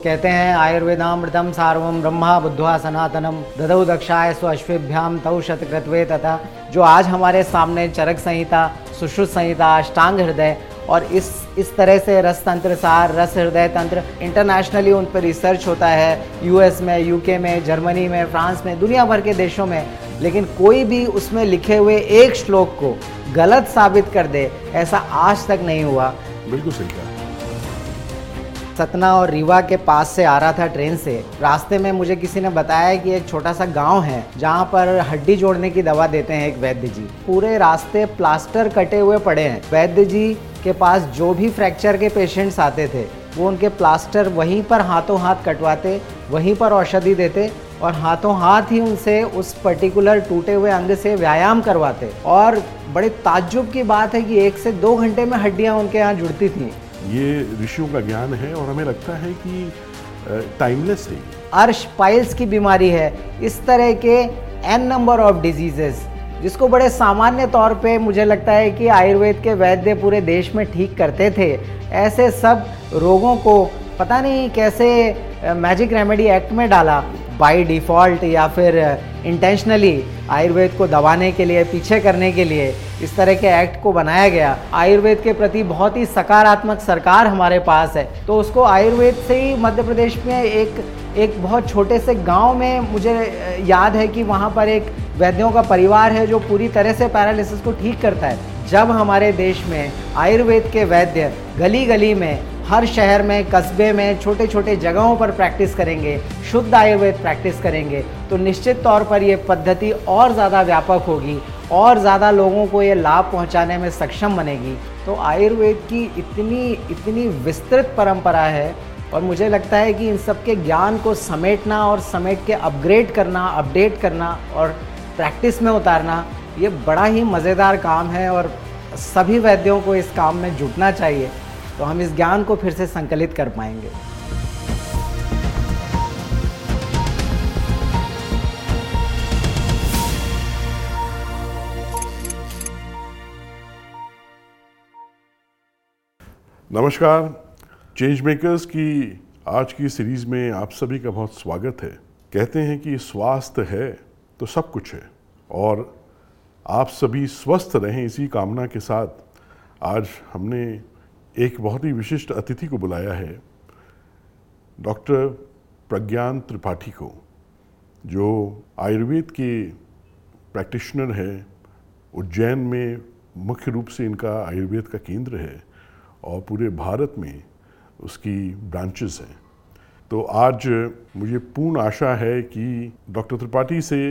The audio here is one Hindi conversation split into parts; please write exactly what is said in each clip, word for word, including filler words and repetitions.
कहते हैं आयुर्वेदामृतम सार्वम ब्रह्मा बुद्ध्वा सनातनम ददौ दक्षाय स्वश्वेभ्याम तौ शतकृत्वे तथा। जो आज हमारे सामने चरक संहिता, सुश्रुत संहिता, अष्टांग हृदय और इस इस तरह से रस तंत्र सार, रस हृदय तंत्र इंटरनेशनली उन पर रिसर्च होता है, यूएस में, यूके में, जर्मनी में, फ्रांस में, दुनिया भर के देशों में, लेकिन कोई भी उसमें लिखे हुए एक श्लोक को गलत साबित कर दे, ऐसा आज तक नहीं हुआ। बिल्कुल सही कहा। सतना और रीवा के पास से आ रहा था ट्रेन से, रास्ते में मुझे किसी ने बताया कि एक छोटा सा गांव है जहां पर हड्डी जोड़ने की दवा देते हैं एक वैद्य जी। पूरे रास्ते प्लास्टर कटे हुए पड़े हैं। वैद्य जी के पास जो भी फ्रैक्चर के पेशेंट्स आते थे वो उनके प्लास्टर वहीं पर हाथों हाथ कटवाते, वहीं पर औषधि देते और हाथों हाथ ही उनसे उस पर्टिकुलर टूटे हुए अंग से व्यायाम करवाते। और बड़े ताज्जुब की बात है कि एक से दो घंटे में हड्डियाँ उनके यहाँ जुड़ती थी। ये ऋषियों का ज्ञान है और हमें लगता है कि टाइमलेस है। अर्श पाइल्स की बीमारी है, इस तरह के एन नंबर ऑफ डिजीजेस जिसको बड़े सामान्य तौर पे मुझे लगता है कि आयुर्वेद के वैद्य पूरे देश में ठीक करते थे। ऐसे सब रोगों को पता नहीं कैसे मैजिक रेमेडी एक्ट में डाला, बाय डिफ़ॉल्ट या फिर इंटेंशनली आयुर्वेद को दबाने के लिए, पीछे करने के लिए इस तरह के एक्ट को बनाया गया। आयुर्वेद के प्रति बहुत ही सकारात्मक सरकार हमारे पास है, तो उसको आयुर्वेद से ही मध्य प्रदेश में एक एक बहुत छोटे से गांव में मुझे याद है कि वहाँ पर एक वैद्यों का परिवार है जो पूरी तरह से पैरालिसिस को ठीक करता है। जब हमारे देश में आयुर्वेद के वैद्य गली गली में, हर शहर में, कस्बे में, छोटे छोटे जगहों पर प्रैक्टिस करेंगे, शुद्ध आयुर्वेद प्रैक्टिस करेंगे, तो निश्चित तौर पर ये पद्धति और ज़्यादा व्यापक होगी और ज़्यादा लोगों को ये लाभ पहुंचाने में सक्षम बनेगी। तो आयुर्वेद की इतनी इतनी विस्तृत परंपरा है और मुझे लगता है कि इन सब के ज्ञान को समेटना और समेट के अपग्रेड करना, अपडेट करना और प्रैक्टिस में उतारना, ये बड़ा ही मज़ेदार काम है और सभी वैद्यों को इस काम में जुटना चाहिए, तो हम इस ज्ञान को फिर से संकलित कर पाएंगे। नमस्कार, चेंज मेकर्स की आज की सीरीज़ में आप सभी का बहुत स्वागत है। कहते हैं कि स्वास्थ्य है तो सब कुछ है और आप सभी स्वस्थ रहें, इसी कामना के साथ आज हमने एक बहुत ही विशिष्ट अतिथि को बुलाया है, डॉक्टर प्रज्ञान त्रिपाठी को, जो आयुर्वेद के प्रैक्टिशनर है। उज्जैन में मुख्य रूप से इनका आयुर्वेद का केंद्र है और पूरे भारत में उसकी ब्रांचेस हैं। तो आज मुझे पूर्ण आशा है कि डॉक्टर त्रिपाठी से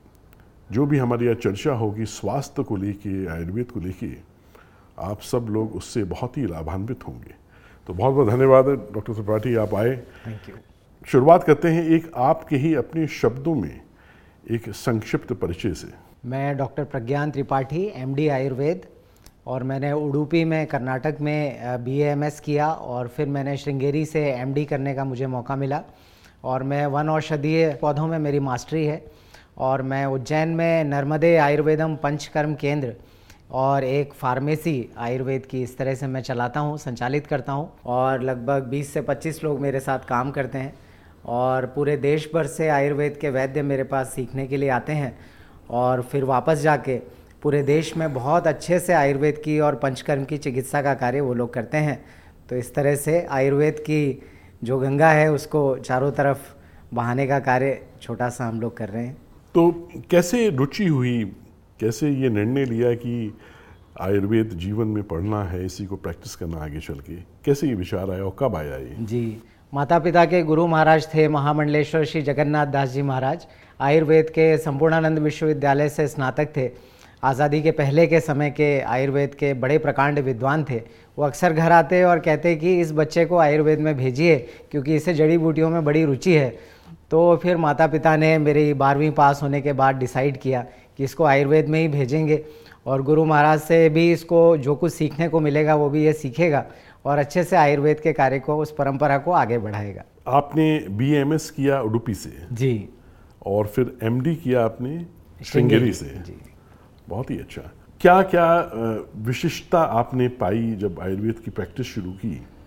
जो भी हमारी यह चर्चा होगी स्वास्थ्य को लेके, आयुर्वेद को लेके, आप सब लोग उससे बहुत ही लाभान्वित होंगे। तो बहुत बहुत धन्यवाद डॉक्टर त्रिपाठी, आप आए। Thank you. शुरुआत करते हैं एक आपके ही अपने शब्दों में एक संक्षिप्त परिचय से। मैं डॉक्टर प्रज्ञान त्रिपाठी, एमडी आयुर्वेद, और मैंने उडुपी में कर्नाटक में बीएएमएस किया और फिर मैंने श्रृंगेरी से एमडी करने का मुझे मौका मिला और मैं वन औषधीय पौधों में मेरी मास्टरी है। और मैं उज्जैन में नर्मदे आयुर्वेदम पंचकर्म केंद्र और एक फार्मेसी आयुर्वेद की इस तरह से मैं चलाता हूँ, संचालित करता हूँ और लगभग बीस से पच्चीस लोग मेरे साथ काम करते हैं और पूरे देश भर से आयुर्वेद के वैद्य मेरे पास सीखने के लिए आते हैं और फिर वापस जाके पूरे देश में बहुत अच्छे से आयुर्वेद की और पंचकर्म की चिकित्सा का कार्य वो लोग करते हैं। तो इस तरह से आयुर्वेद की जो गंगा है उसको चारों तरफ बहाने का कार्य छोटा सा हम लोग कर रहे हैं। तो कैसे रुचि हुई, कैसे ये निर्णय लिया कि आयुर्वेद जीवन में पढ़ना है, इसी को प्रैक्टिस करना आगे चल के, कैसे ये विचार आया और कब आया ये? जी, माता पिता के गुरु महाराज थे महामंडलेश्वर श्री जगन्नाथ दास जी महाराज। आयुर्वेद के संपूर्णानंद विश्वविद्यालय से स्नातक थे। आज़ादी के पहले के समय के आयुर्वेद के बड़े प्रकांड विद्वान थे। वो अक्सर घर आते और कहते कि इस बच्चे को आयुर्वेद में भेजिए क्योंकि इसे जड़ी बूटियों में बड़ी रुचि है। तो फिर माता पिता ने मेरी बारहवीं पास होने के बाद डिसाइड किया कि इसको आयुर्वेद में ही भेजेंगे और गुरु महाराज से भी इसको जो कुछ सीखने को मिलेगा वो भी ये सीखेगा और अच्छे से आयुर्वेद के कार्य को, उस परंपरा को आगे बढ़ाएगा। आपने बीएमएस किया उडुपी से जी, और फिर एमडी किया आपने श्रृंगेरी से। जी, बहुत ही अच्छा। क्या क्या विशिष्टता आपने पाई जब आयुर्वेद की प्रैक्टिस शुरू की? जी।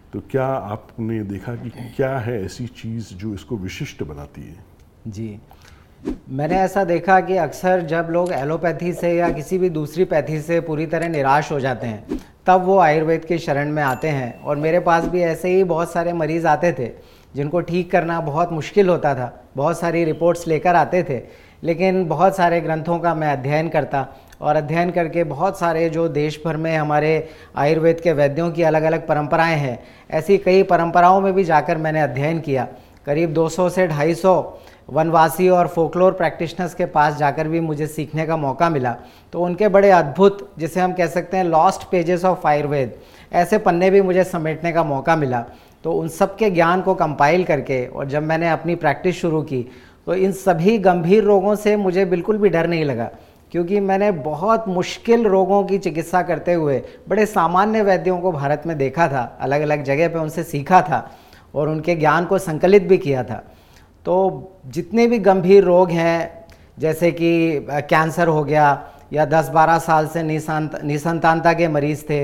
तो क्या आपने देखा कि क्या है ऐसी चीज़ जो इसको विशिष्ट बनाती है? जी, मैंने ऐसा देखा कि अक्सर जब लोग एलोपैथी से या किसी भी दूसरी पैथी से पूरी तरह निराश हो जाते हैं, तब वो आयुर्वेद के शरण में आते हैं। और मेरे पास भी ऐसे ही बहुत सारे मरीज़ आते थे जिनको ठीक करना बहुत मुश्किल होता था, बहुत सारी रिपोर्ट्स लेकर आते थे, लेकिन बहुत सारे ग्रंथों का मैं अध्ययन करता और अध्ययन करके बहुत सारे जो देश भर में हमारे आयुर्वेद के वैद्यों की अलग अलग परंपराएं हैं, ऐसी कई परंपराओं में भी जाकर मैंने अध्ययन किया। करीब दो सौ से ढाई सौ वनवासी और फोकलोर प्रैक्टिशनर्स के पास जाकर भी मुझे सीखने का मौका मिला। तो उनके बड़े अद्भुत, जिसे हम कह सकते हैं लॉस्ट पेजेस ऑफ आयुर्वेद, ऐसे पन्ने भी मुझे समेटने का मौका मिला। तो उन सब के ज्ञान को कंपाइल करके और जब मैंने अपनी प्रैक्टिस शुरू की तो इन सभी गंभीर रोगों से मुझे बिल्कुल भी डर नहीं लगा, क्योंकि मैंने बहुत मुश्किल रोगों की चिकित्सा करते हुए बड़े सामान्य वैद्यों को भारत में देखा था, अलग अलग जगह पे उनसे सीखा था और उनके ज्ञान को संकलित भी किया था। तो जितने भी गंभीर रोग हैं, जैसे कि कैंसर हो गया या दस बारह साल से निसंत निसंतानता के मरीज़ थे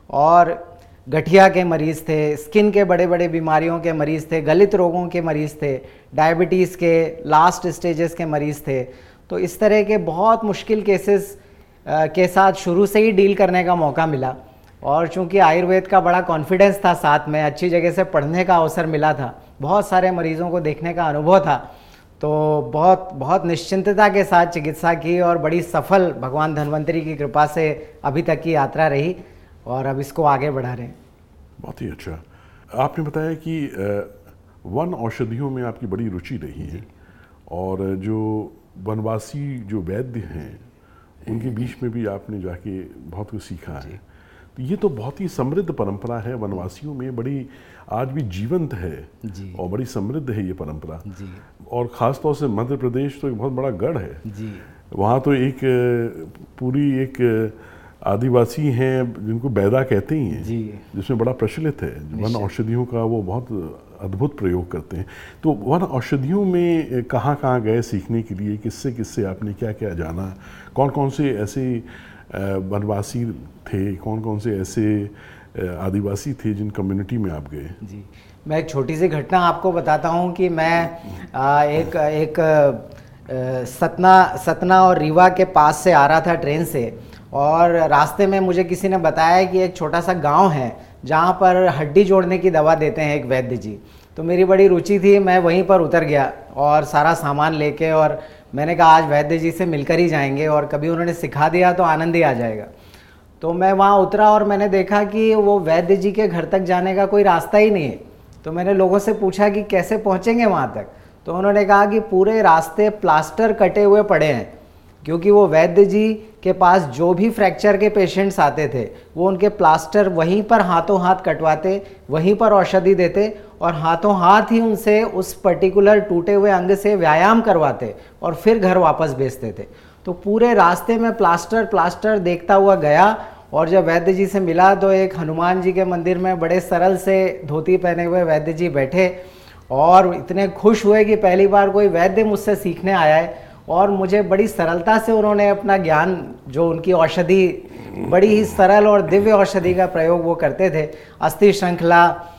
और गठिया के मरीज़ थे, स्किन के बड़े बड़े बीमारियों के मरीज़ थे, गलित रोगों के मरीज़ थे, डायबिटीज़ के लास्ट स्टेजेस के मरीज़ थे। तो इस तरह के बहुत मुश्किल केसेस के साथ शुरू से ही डील करने का मौका मिला। और चूंकि आयुर्वेद का बड़ा कॉन्फिडेंस था, साथ में अच्छी जगह से पढ़ने का अवसर मिला था, बहुत सारे मरीज़ों को देखने का अनुभव था, तो बहुत बहुत निश्चिंतता के साथ चिकित्सा की और बड़ी सफल भगवान धन्वंतरी की कृपा से अभी तक की यात्रा रही और अब इसको आगे बढ़ा रहे हैं। बहुत ही अच्छा। आपने बताया कि वन औषधियों में आपकी बड़ी रुचि रही है और जो वनवासी जो वैद्य हैं उनके बीच में भी आपने जाके बहुत कुछ सीखा है। तो ये तो बहुत ही समृद्ध परंपरा है वनवासियों में, बड़ी आज भी जीवंत है जी। और बड़ी समृद्ध है ये परंपरा जी। और ख़ास तौर से मध्य प्रदेश तो एक बहुत बड़ा गढ़ है जी। वहाँ तो एक पूरी एक आदिवासी हैं जिनको बैदा कहते ही हैं, जिसमें बड़ा प्रचलित है वन औषधियों का, वो बहुत अद्भुत प्रयोग करते हैं। तो वन औषधियों में कहाँ कहाँ गए सीखने के लिए, किससे किससे आपने क्या क्या जाना, कौन कौन से ऐसे वनवासी थे, कौन कौन से ऐसे आदिवासी थे जिन कम्युनिटी में आप गए? जी, मैं एक छोटी सी घटना आपको बताता हूँ कि मैं आ, एक एक आ, सतना सतना और रीवा के पास से आ रहा था ट्रेन से, और रास्ते में मुझे किसी ने बताया कि एक छोटा सा गांव है जहाँ पर हड्डी जोड़ने की दवा देते हैं एक वैद्य जी। तो मेरी बड़ी रुचि थी, मैं वहीं पर उतर गया और सारा सामान लेके, और मैंने कहा आज वैद्य जी से मिलकर ही जाएंगे और कभी उन्होंने सिखा दिया तो आनंद ही आ जाएगा। तो मैं वहाँ उतरा और मैंने देखा कि वो वैद्य जी के घर तक जाने का कोई रास्ता ही नहीं है। तो मैंने लोगों से पूछा कि कैसे पहुँचेंगे वहाँ तक, तो उन्होंने कहा कि पूरे रास्ते प्लास्टर कटे हुए पड़े हैं, क्योंकि वो वैद्य जी के पास जो भी फ्रैक्चर के पेशेंट्स आते थे वो उनके प्लास्टर वहीं पर हाथों हाथ कटवाते, वहीं पर औषधि देते और हाथों हाथ ही उनसे उस पर्टिकुलर टूटे हुए अंग से व्यायाम करवाते और फिर घर वापस भेजते थे। तो पूरे रास्ते में प्लास्टर प्लास्टर देखता हुआ गया और जब वैद्य जी से मिला तो एक हनुमान जी के मंदिर में बड़े सरल से धोती पहने हुए वैद्य जी बैठे और इतने खुश हुए कि पहली बार कोई वैद्य मुझसे सीखने आया है। और मुझे बड़ी सरलता से उन्होंने अपना ज्ञान, जो उनकी औषधि बड़ी ही सरल और दिव्य औषधि का प्रयोग वो करते थे, अस्थि श्रृंखला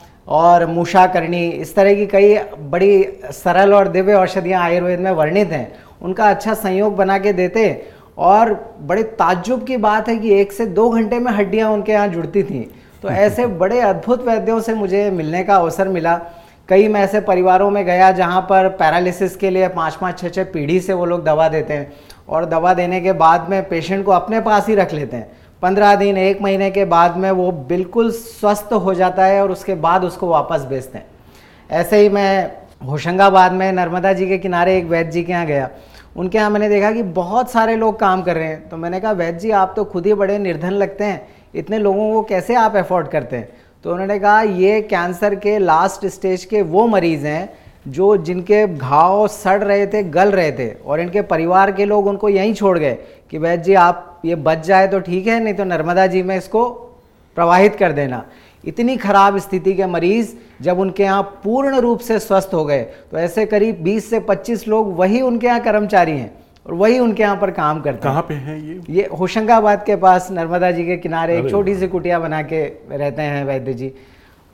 और मूषाकर्णी, इस तरह की कई बड़ी सरल और दिव्य औषधियाँ आयुर्वेद में वर्णित हैं, उनका अच्छा संयोग बना के देते। और बड़े ताज्जुब की बात है कि एक से दो घंटे में हड्डियाँ उनके यहाँ जुड़ती थीं। तो ऐसे बड़े अद्भुत वैद्यों से मुझे मिलने का अवसर मिला। कई मैं ऐसे परिवारों में गया जहाँ पर पैरालिसिस के लिए पाँच पाँच छः छः पीढ़ी से वो लोग दवा देते हैं और दवा देने के बाद में पेशेंट को अपने पास ही रख लेते हैं। पंद्रह दिन एक महीने के बाद में वो बिल्कुल स्वस्थ हो जाता है और उसके बाद उसको वापस भेजते हैं। ऐसे ही मैं होशंगाबाद में नर्मदा जी के किनारे एक वैद्य जी के यहाँ गया, उनके यहाँ मैंने देखा कि बहुत सारे लोग काम कर रहे हैं। तो मैंने कहा वैद्य जी आप तो खुद ही बड़े निर्धन लगते हैं, इतने लोगों को कैसे आप अफोर्ड करते हैं? तो उन्होंने कहा ये कैंसर के लास्ट स्टेज के वो मरीज़ हैं जो जिनके घाव सड़ रहे थे, गल रहे थे, और इनके परिवार के लोग उनको यहीं छोड़ गए कि वैद्य जी आप ये बच जाए तो ठीक है, नहीं तो नर्मदा जी में इसको प्रवाहित कर देना। इतनी खराब स्थिति के मरीज़ जब उनके यहाँ पूर्ण रूप से स्वस्थ हो गए तो ऐसे करीब बीस से पच्चीस लोग वही उनके यहाँ कर्मचारी हैं और वही उनके यहाँ पर काम करते हैं। कहाँ पे हैं ये? ये होशंगाबाद के पास नर्मदा जी के किनारे एक छोटी सी कुटिया बना के रहते हैं वैद्य जी।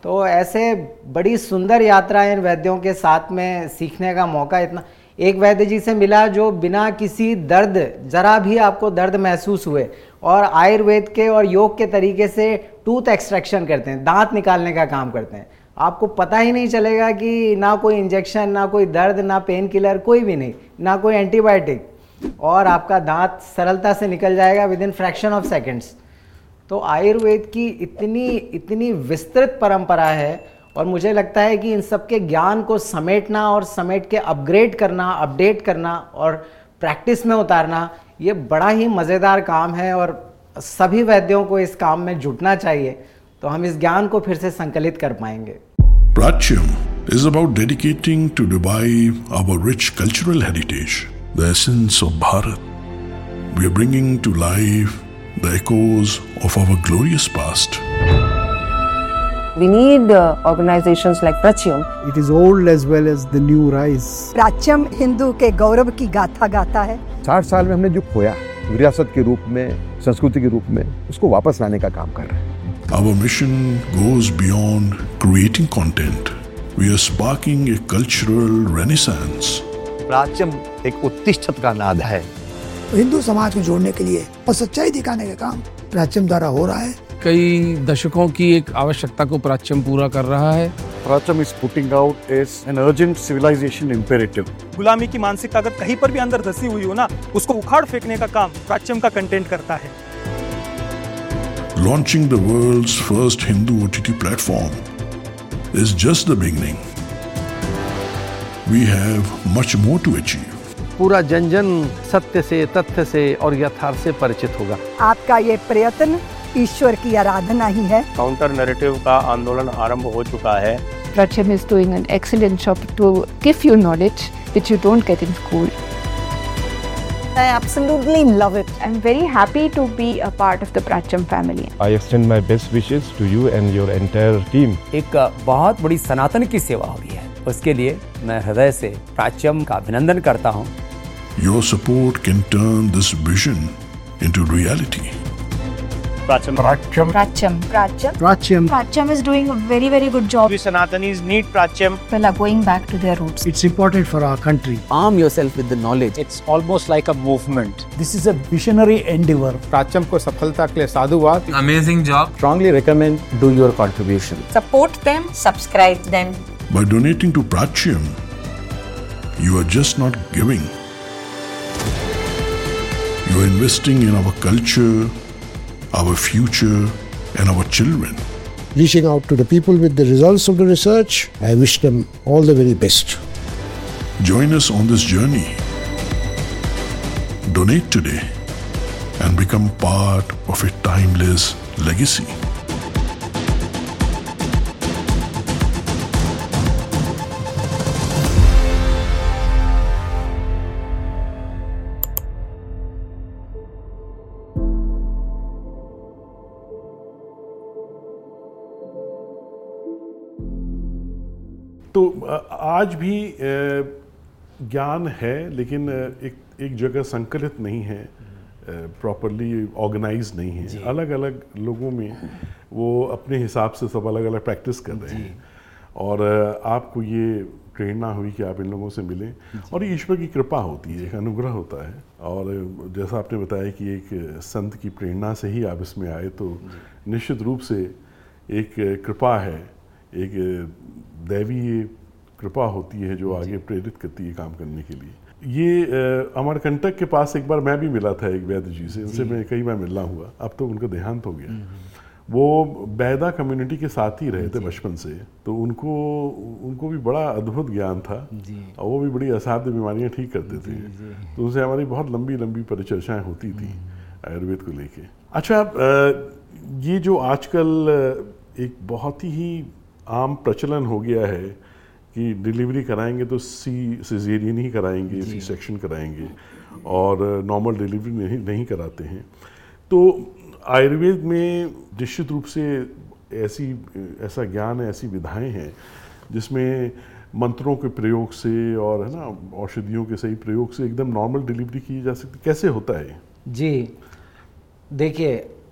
तो ऐसे बड़ी सुंदर यात्रा इन वैद्यों के साथ में सीखने का मौका इतना। एक वैद्य जी से मिला जो बिना किसी दर्द, जरा भी आपको दर्द महसूस हुए, और आयुर्वेद के और योग के तरीके से टूथ एक्सट्रैक्शन करते हैं, दांत निकालने का काम करते हैं। आपको पता ही नहीं चलेगा कि ना कोई इंजेक्शन, ना कोई दर्द, ना पेन किलर, कोई भी नहीं, ना कोई एंटीबायोटिक, और आपका दांत सरलता से निकल जाएगा within fraction of seconds. तो आयुर्वेद की इतनी इतनी विस्तृत परंपरा है, और मुझे लगता है कि इन सब के ज्ञान को समेटना और समेट के अपग्रेड करना, अपडेट करना और प्रैक्टिस में उतारना, ये बड़ा ही मज़ेदार काम है, और सभी वैद्यों को इस काम में जुटना चाहिए, तो हम इस ज्ञान को फिर से संकलित कर पाएंगे। Pratyam is about dedicating to revive our rich cultural heritage, the essence of Bharat. We are bringing to life the echoes of our glorious past. We need uh, organizations like Pratyam. It is old as well as the new rise. प्राच्यम Hindu के गौरव की गाथा गाता है। साठ साल में हमने जो खोया विरासत के रूप में, संस्कृति के रूप में, उसको वापस लाने का काम कर रहे हैं। Our mission goes beyond creating content. We are sparking a cultural renaissance. प्राच्यम एक उत्तिष्ठत का नाद है। हिंदू समाज को जोड़ने के लिए और सच्चाई दिखाने का काम प्राच्यम द्वारा हो रहा है। कई दशकों की एक आवश्यकता को प्राच्यम पूरा कर रहा है। प्राच्यम is putting out as an urgent civilization imperative. गुलामी की मानसिकता अगर कहीं पर भी अंदर धसी हुई हो ना, उसको उखाड़ फेंकने का काम प्राच्यम का कंटेंट करता है। Launching the world's first Hindu O T T platform is just the beginning. We have much more to achieve. पूरा जन जन सत्य से, तथ्य से और यथार्थ से परिचित होगा। आपका ये प्रयत्न ईश्वर की आराधना ही है। काउंटर नैरेटिव का आंदोलन आरंभ हो चुका है। Pratyam is doing an excellent job to give you knowledge which you don't get in school. I absolutely love it. I'm very happy to be a part of the Pratyam family. I extend my best wishes to you and your entire team. एक बहुत बड़ी सनातन की सेवा हो रही है, उसके लिए मैं हृदय से प्राच्यम का अभिनंदन करता हूँ। Your support can turn this vision into reality. Pratyam. Pratyam. Pratyam. Pratyam. Pratyam. Pratyam is doing a very very good job. We Sanatanis need Pratyam. People are going back to their roots. It's important for our country. Arm yourself with the knowledge. It's almost like a movement. This is a visionary endeavor. प्राच्यम को सफलता के लिए साधुवाद। Amazing job. Strongly recommend do your contribution. Support them, subscribe them. By donating to Pratyam, you are just not giving. You are investing in our culture, our future, and our children. Reaching out to the people with the results of the research, I wish them all the very best. Join us on this journey. Donate today and become part of a timeless legacy. तो आज भी ज्ञान है, लेकिन एक एक जगह संकलित नहीं है, प्रॉपरली ऑर्गेनाइज नहीं है। अलग अलग लोगों में वो अपने हिसाब से सब अलग अलग प्रैक्टिस कर रहे हैं, और आपको ये प्रेरणा हुई कि आप इन लोगों से मिलें, और ये ईश्वर की कृपा होती है, एक अनुग्रह होता है। और जैसा आपने बताया कि एक संत की प्रेरणा से ही आप इसमें आए, तो निश्चित रूप से एक कृपा है, एक दैवीय कृपा होती है जो आगे प्रेरित करती है काम करने के लिए। ये अमरकंटक के पास एक बार मैं भी मिला था एक वैद्य जी से, उनसे मैं कई बार मिलना हुआ, अब तो उनका देहांत हो गया। वो बैदा कम्युनिटी के साथ ही रहे थे बचपन से, तो उनको उनको भी बड़ा अद्भुत ज्ञान था, और वो भी बड़ी असाध्य बीमारियां ठीक करते थे। तो उनसे हमारी बहुत लंबी लंबी परिचर्चाएँ होती थी आयुर्वेद को लेके। अच्छा, ये जो आजकल एक बहुत ही आम प्रचलन हो गया है कि डिलीवरी कराएंगे तो सी सिजेरियन ही कराएंगे, सी सेक्शन कराएंगे, और नॉर्मल डिलीवरी नहीं नहीं कराते हैं। तो आयुर्वेद में निश्चित रूप से ऐसी ऐसा ज्ञान है, ऐसी विधाएं हैं जिसमें मंत्रों के प्रयोग से और है ना औषधियों के सही प्रयोग से एकदम नॉर्मल डिलीवरी की जा सकती। कैसे होता है? जी देखिए,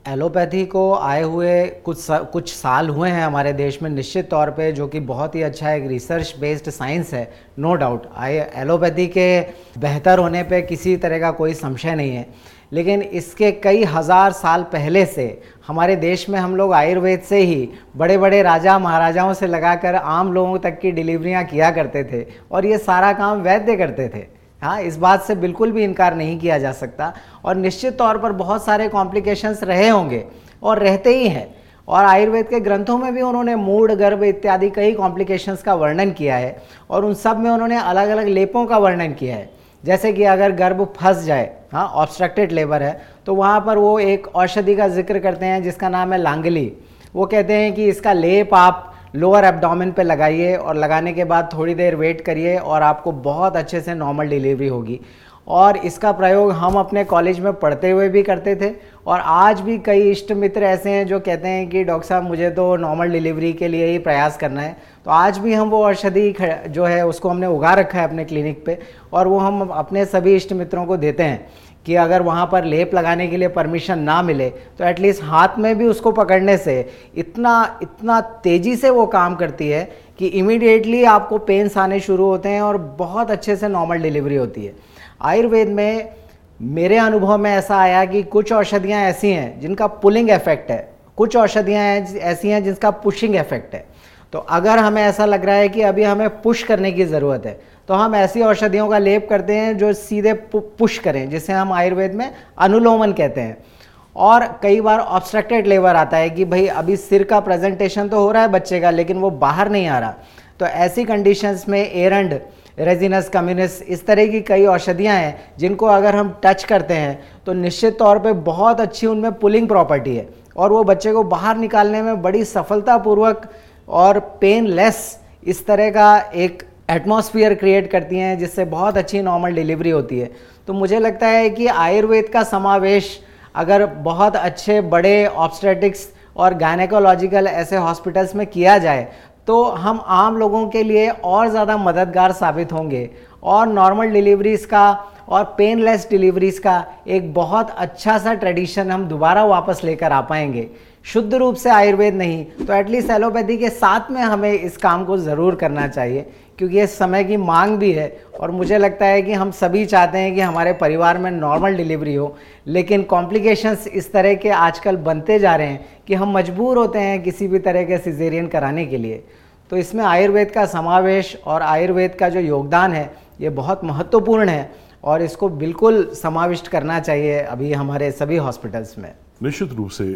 एलोपैथी को आए हुए कुछ कुछ साल हुए हैं हमारे देश में निश्चित तौर पे, जो कि बहुत ही अच्छा एक रिसर्च बेस्ड साइंस है, नो डाउट। आई एलोपैथी के बेहतर होने पे किसी तरह का कोई संशय नहीं है, लेकिन इसके कई हज़ार साल पहले से हमारे देश में हम लोग आयुर्वेद से ही बड़े बड़े राजा महाराजाओं से लगाकर आम लोगों तक की डिलीवरियां किया करते थे, और ये सारा काम वैद्य करते थे। हाँ, इस बात से बिल्कुल भी इनकार नहीं किया जा सकता, और निश्चित तौर पर बहुत सारे कॉम्प्लिकेशंस रहे होंगे और रहते ही हैं, और आयुर्वेद के ग्रंथों में भी उन्होंने मूढ़, गर्भ इत्यादि कई कॉम्प्लिकेशंस का वर्णन किया है, और उन सब में उन्होंने अलग अलग लेपों का वर्णन किया है। जैसे कि अगर गर्भ फंस जाए, हाँ ऑब्स्ट्रक्टेड लेबर है, तो वहाँ पर वो एक औषधि का जिक्र करते हैं जिसका नाम है लांगली। वो कहते हैं कि इसका लेप आप लोअर एब्डोमेन पे लगाइए, और लगाने के बाद थोड़ी देर वेट करिए और आपको बहुत अच्छे से नॉर्मल डिलीवरी होगी। और इसका प्रयोग हम अपने कॉलेज में पढ़ते हुए भी करते थे, और आज भी कई इष्ट मित्र ऐसे हैं जो कहते हैं कि डॉक्टर साहब मुझे तो नॉर्मल डिलीवरी के लिए ही प्रयास करना है। तो आज भी हम वो औषधि जो है उसको हमने उगा रखा है अपने क्लिनिक पे, और वो हम अपने सभी इष्ट मित्रों को देते हैं कि अगर वहाँ पर लेप लगाने के लिए परमिशन ना मिले तो एटलीस्ट हाथ में भी उसको पकड़ने से इतना इतना तेज़ी से वो काम करती है कि इमीडिएटली आपको पेन्स आने शुरू होते हैं और बहुत अच्छे से नॉर्मल डिलीवरी होती है। आयुर्वेद में मेरे अनुभव में ऐसा आया कि कुछ औषधियाँ ऐसी हैं जिनका पुलिंग इफेक्ट है, कुछ औषधियाँ ऐसी हैं जिनका पुशिंग इफेक्ट है। तो अगर हमें ऐसा लग रहा है कि अभी हमें पुश करने की ज़रूरत है, तो हम ऐसी औषधियों का लेप करते हैं जो सीधे पुश करें, जिसे हम आयुर्वेद में अनुलोमन कहते हैं। और कई बार ऑब्स्ट्रक्टेड लेबर आता है कि भाई अभी सिर का प्रेजेंटेशन तो हो रहा है बच्चे का, लेकिन वो बाहर नहीं आ रहा। तो ऐसी कंडीशंस में एरंड, रेजिनस कम्युनिस, इस तरह की कई औषधियाँ हैं जिनको अगर हम टच करते हैं तो निश्चित तौर पे बहुत अच्छी उनमें पुलिंग प्रॉपर्टी है, और वो बच्चे को बाहर निकालने में बड़ी सफलतापूर्वक और पेनलेस इस तरह का एक एटमॉस्फेयर क्रिएट करती हैं, जिससे बहुत अच्छी नॉर्मल डिलीवरी होती है। तो मुझे लगता है कि आयुर्वेद का समावेश अगर बहुत अच्छे बड़े ऑब्स्टेटिक्स और गायनेकोलॉजिकल ऐसे हॉस्पिटल्स में किया जाए तो हम आम लोगों के लिए और ज़्यादा मददगार साबित होंगे, और नॉर्मल डिलीवरीज़ का और पेनलेस डिलीवरीज़ का एक बहुत अच्छा सा ट्रेडिशन हम दोबारा वापस लेकर आ पाएंगे। शुद्ध रूप से आयुर्वेद नहीं तो एटलीस्ट एलोपैथी के साथ में हमें इस काम को ज़रूर करना चाहिए, क्योंकि ये समय की मांग भी है, और मुझे लगता है कि हम सभी चाहते हैं कि हमारे परिवार में नॉर्मल डिलीवरी हो, लेकिन कॉम्प्लिकेशंस इस तरह के आजकल बनते जा रहे हैं कि हम मजबूर होते हैं किसी भी तरह के सिजेरियन कराने के लिए। तो इसमें आयुर्वेद का समावेश और आयुर्वेद का जो योगदान है ये बहुत महत्वपूर्ण है, और इसको बिल्कुल समाविष्ट करना चाहिए अभी हमारे सभी हॉस्पिटल्स में। निश्चित रूप से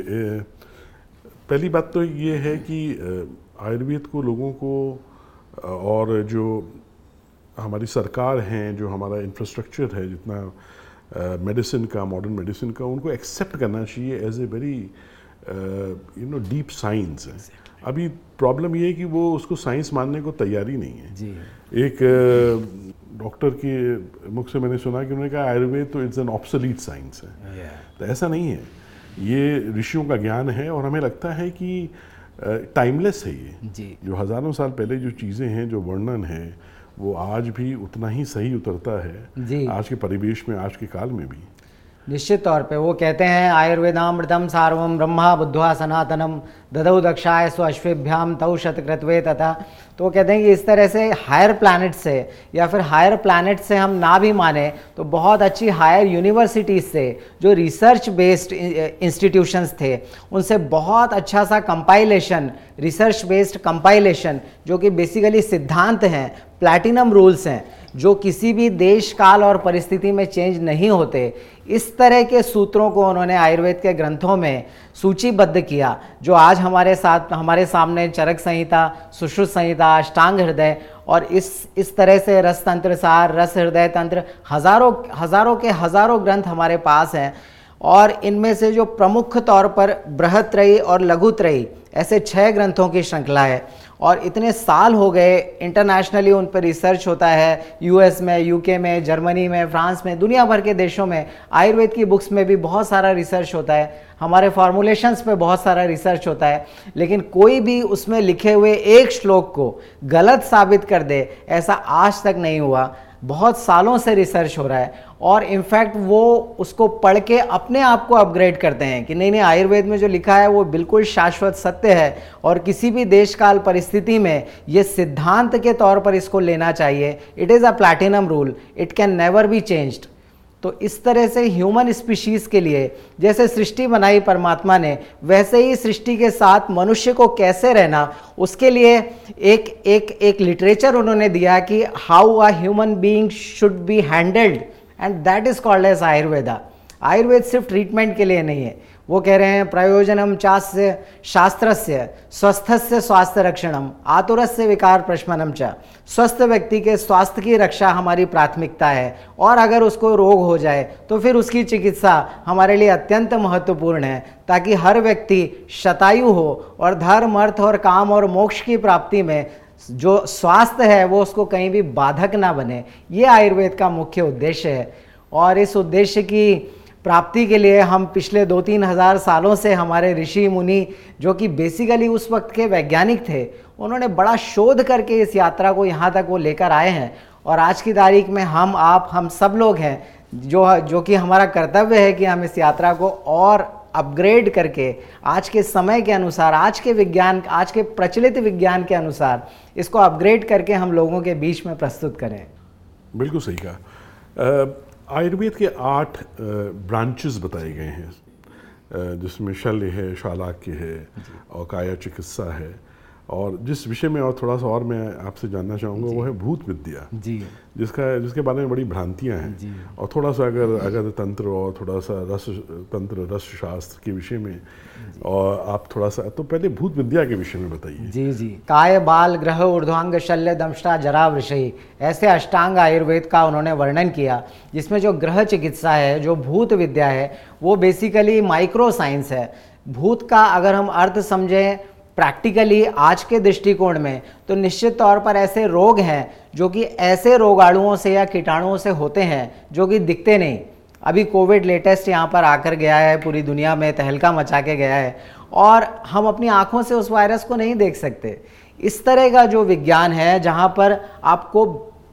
पहली बात तो ये है कि आयुर्वेद को लोगों को, और जो हमारी सरकार हैं, जो हमारा इंफ्रास्ट्रक्चर है जितना मेडिसिन का, मॉडर्न मेडिसिन का, उनको एक्सेप्ट करना चाहिए as a very you know deep science है। अभी प्रॉब्लम ये है कि वो उसको साइंस मानने को तैयारी नहीं है। जी। एक डॉक्टर के मुख से मैंने सुना कि उन्होंने कहा आयुर्वेद तो इट्स एन ऑब्सोलीट साइंस है। yeah. तो ऐसा नहीं है, ये ऋषियों का ज्ञान है, और हमें लगता है कि टाइमलेस है ये। जी। जो हज़ारों साल पहले जो चीज़ें हैं, जो वर्णन है, वो आज भी उतना ही सही उतरता है। जी। आज के परिवेश में, आज के काल में भी। निश्चित तौर पे वो कहते हैं आयुर्वेदामृतम सार्वम ब्रह्मा बुद्ध्वा सनातनम ददौ दक्षाय स्वश्वेभ्याम तौ शतकृत्वे तथा। तो वो कहते हैं कि इस तरह से हायर प्लैनेट से, या फिर हायर प्लैनेट से हम ना भी माने तो बहुत अच्छी हायर यूनिवर्सिटीज़ से, जो रिसर्च बेस्ड इंस्टीट्यूशंस थे, उनसे बहुत अच्छा सा कंपाइलेशन, रिसर्च बेस्ड कंपाइलेशन, जो कि बेसिकली सिद्धांत हैं, प्लैटिनम रूल्स हैं, जो किसी भी देश, काल और परिस्थिति में चेंज नहीं होते, इस तरह के सूत्रों को उन्होंने आयुर्वेद के ग्रंथों में सूचीबद्ध किया, जो आज हमारे साथ हमारे सामने चरक संहिता, सुश्रुत संहिता, अष्टांग हृदय, और इस इस तरह से रस तंत्र सार, रस हृदय तंत्र, हज़ारों हज़ारों के हज़ारों ग्रंथ हमारे पास हैं। और इनमें से जो प्रमुख तौर पर बृहत्रयी और लघुत्रयी, ऐसे छह ग्रंथों की श्रृंखला है, और इतने साल हो गए इंटरनेशनली उन पर रिसर्च होता है, यूएस में, यूके में, जर्मनी में, फ्रांस में, दुनिया भर के देशों में आयुर्वेद की बुक्स में भी बहुत सारा रिसर्च होता है, हमारे फॉर्मुलेशंस पे बहुत सारा रिसर्च होता है, लेकिन कोई भी उसमें लिखे हुए एक श्लोक को गलत साबित कर दे, ऐसा आज तक नहीं हुआ। बहुत सालों से रिसर्च हो रहा है और इनफैक्ट वो उसको पढ़ के अपने आप को अपग्रेड करते हैं कि नहीं नहीं आयुर्वेद में जो लिखा है वो बिल्कुल शाश्वत सत्य है और किसी भी देश काल परिस्थिति में ये सिद्धांत के तौर पर इसको लेना चाहिए। It is a platinum rule, it can never be changed. तो इस तरह से ह्यूमन स्पीशीज़ के लिए जैसे सृष्टि बनाई परमात्मा ने, वैसे ही सृष्टि के साथ मनुष्य को कैसे रहना, उसके लिए एक एक एक लिटरेचर उन्होंने दिया कि how a human being should be handled, and that is called as Ayurveda. Ayurveda सिर्फ ट्रीटमेंट के लिए नहीं है, वो कह रहे हैं प्रयोजनम चास्य शास्त्रस्य स्वस्थस्य स्वास्थ्य रक्षणम आतुरस्य विकार प्रशमनम च। स्वस्थ व्यक्ति के स्वास्थ्य की रक्षा हमारी प्राथमिकता है और अगर उसको रोग हो जाए तो फिर उसकी चिकित्सा हमारे लिए अत्यंत महत्वपूर्ण है, ताकि हर व्यक्ति शतायु हो और धर्म अर्थ और काम और मोक्ष की प्राप्ति में जो स्वास्थ्य है वो उसको कहीं भी बाधक ना बने। ये आयुर्वेद का मुख्य उद्देश्य है और इस उद्देश्य की प्राप्ति के लिए हम पिछले दो तीन हज़ार सालों से हमारे ऋषि मुनि जो कि बेसिकली उस वक्त के वैज्ञानिक थे, उन्होंने बड़ा शोध करके इस यात्रा को यहाँ तक वो लेकर आए हैं। और आज की तारीख में हम आप हम सब लोग हैं जो जो कि हमारा कर्तव्य है कि हम इस यात्रा को और अपग्रेड करके आज के समय के अनुसार, आज के विज्ञान, आज के प्रचलित विज्ञान के अनुसार इसको अपग्रेड करके हम लोगों के बीच में प्रस्तुत करें। बिल्कुल सही कहा। आयुर्वेद के आठ ब्रांचेस बताए गए हैं जिसमें शल्य है, शालाक्य है और काया चिकित्सा है, और जिस विषय में और थोड़ा सा और मैं आपसे जानना चाहूँगा वो है भूत विद्या जी, जिसका जिसके बारे में बड़ी भ्रांतियाँ हैं, और थोड़ा सा अगर अगर तंत्र और थोड़ा सा रस तंत्र रस शास्त्र के विषय में और आप थोड़ा सा, तो पहले भूत विद्या के विषय में बताइए। जी जी काय बाल ग्रह ऊर्ध्वांग शल्य दंष्टा जरा वृषयी, ऐसे अष्टांग आयुर्वेद का उन्होंने वर्णन किया, जिसमें जो ग्रह चिकित्सा है, जो भूत विद्या है, वो बेसिकली माइक्रो साइंस है। भूत का अगर हम अर्थ समझें प्रैक्टिकली आज के दृष्टिकोण में, तो निश्चित तौर पर ऐसे रोग हैं जो कि ऐसे रोगाणुओं से या कीटाणुओं से होते हैं जो कि दिखते नहीं। अभी कोविड लेटेस्ट यहाँ पर आकर गया है, पूरी दुनिया में तहलका मचा के गया है और हम अपनी आंखों से उस वायरस को नहीं देख सकते। इस तरह का जो विज्ञान है जहाँ पर आपको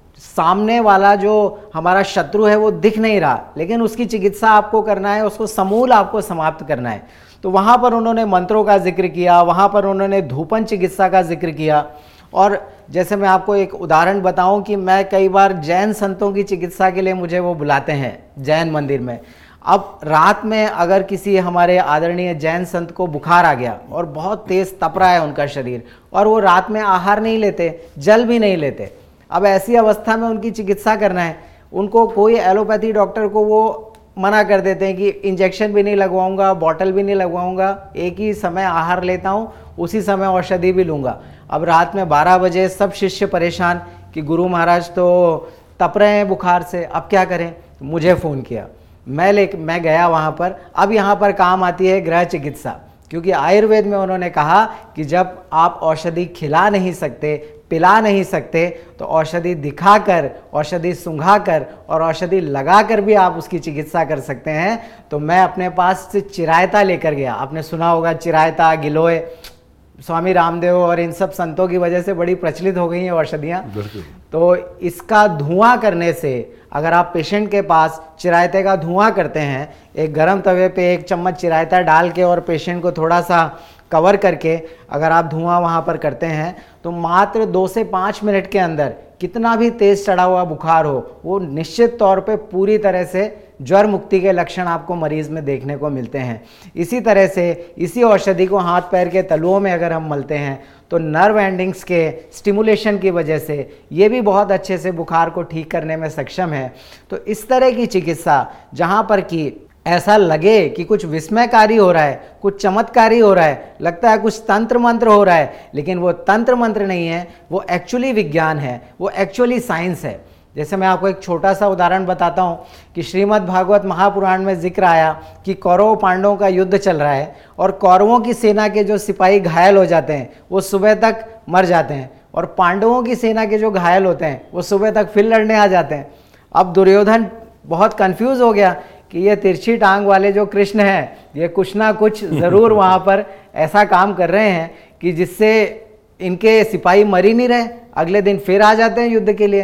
सामने वाला जो हमारा शत्रु है वो दिख नहीं रहा, लेकिन उसकी चिकित्सा आपको करना है, उसको समूल आपको समाप्त करना है, तो वहाँ पर उन्होंने मंत्रों का जिक्र किया, वहाँ पर उन्होंने धूपन चिकित्सा का जिक्र किया। और जैसे मैं आपको एक उदाहरण बताऊं कि मैं कई बार जैन संतों की चिकित्सा के लिए मुझे वो बुलाते हैं जैन मंदिर में। अब रात में अगर किसी हमारे आदरणीय जैन संत को बुखार आ गया और बहुत तेज़ तप रहा है उनका शरीर, और वो रात में आहार नहीं लेते, जल भी नहीं लेते, अब ऐसी अवस्था में उनकी चिकित्सा करना है, उनको कोई एलोपैथी डॉक्टर को वो मना कर देते हैं कि इंजेक्शन भी नहीं लगवाऊंगा, बॉटल भी नहीं लगवाऊंगा, एक ही समय आहार लेता हूँ, उसी समय औषधि भी लूँगा। अब रात में बारह बजे सब शिष्य परेशान कि गुरु महाराज तो तप रहे हैं बुखार से, अब क्या करें। तो मुझे फ़ोन किया, मैं ले मैं गया वहाँ पर। अब यहाँ पर काम आती है ग्रह चिकित्सा, क्योंकि आयुर्वेद में उन्होंने कहा कि जब आप औषधि खिला नहीं सकते, पिला नहीं सकते, तो औषधि दिखाकर, औषधि सूंघाकर और औषधि लगाकर भी आप उसकी चिकित्सा कर सकते हैं। तो मैं अपने पास से चिरायता लेकर गया। आपने सुना होगा चिरायता, गिलोय, स्वामी रामदेव और इन सब संतों की वजह से बड़ी प्रचलित हो गई हैं औषधियाँ। तो इसका धुआं करने से, अगर आप पेशेंट के पास चिरायते का धुआं करते हैं, एक गर्म तवे पे एक चम्मच चिरायता डाल के और पेशेंट को थोड़ा सा कवर करके अगर आप धुआं वहाँ पर करते हैं, तो मात्र दो से पाँच मिनट के अंदर कितना भी तेज़ चढ़ा हुआ बुखार हो, वो निश्चित तौर पे पूरी तरह से ज्वर मुक्ति के लक्षण आपको मरीज में देखने को मिलते हैं। इसी तरह से इसी औषधि को हाथ पैर के तलुओं में अगर हम मलते हैं, तो नर्व एंडिंग्स के स्टिमुलेशन की वजह से ये भी बहुत अच्छे से बुखार को ठीक करने में सक्षम है। तो इस तरह की चिकित्सा जहाँ पर कि ऐसा लगे कि कुछ विस्मयकारी हो रहा है, कुछ चमत्कारी हो रहा है, लगता है कुछ तंत्र मंत्र हो रहा है, लेकिन वो तंत्र मंत्र नहीं है, वो एक्चुअली विज्ञान है, वो एक्चुअली साइंस है। जैसे मैं आपको एक छोटा सा उदाहरण बताता हूँ कि श्रीमद् भागवत महापुराण में जिक्र आया कि कौरव पांडवों का युद्ध चल रहा है और कौरवों की सेना के जो सिपाही घायल हो जाते हैं वो सुबह तक मर जाते हैं, और पांडवों की सेना के जो घायल होते हैं वो सुबह तक फिर लड़ने आ जाते हैं। अब दुर्योधन बहुत कंफ्यूज हो गया कि ये तिरछी टांग वाले जो कृष्ण हैं, ये कुछ ना कुछ ज़रूर वहाँ पर ऐसा काम कर रहे हैं कि जिससे इनके सिपाही मर ही नहीं रहे, अगले दिन फिर आ जाते हैं युद्ध के लिए।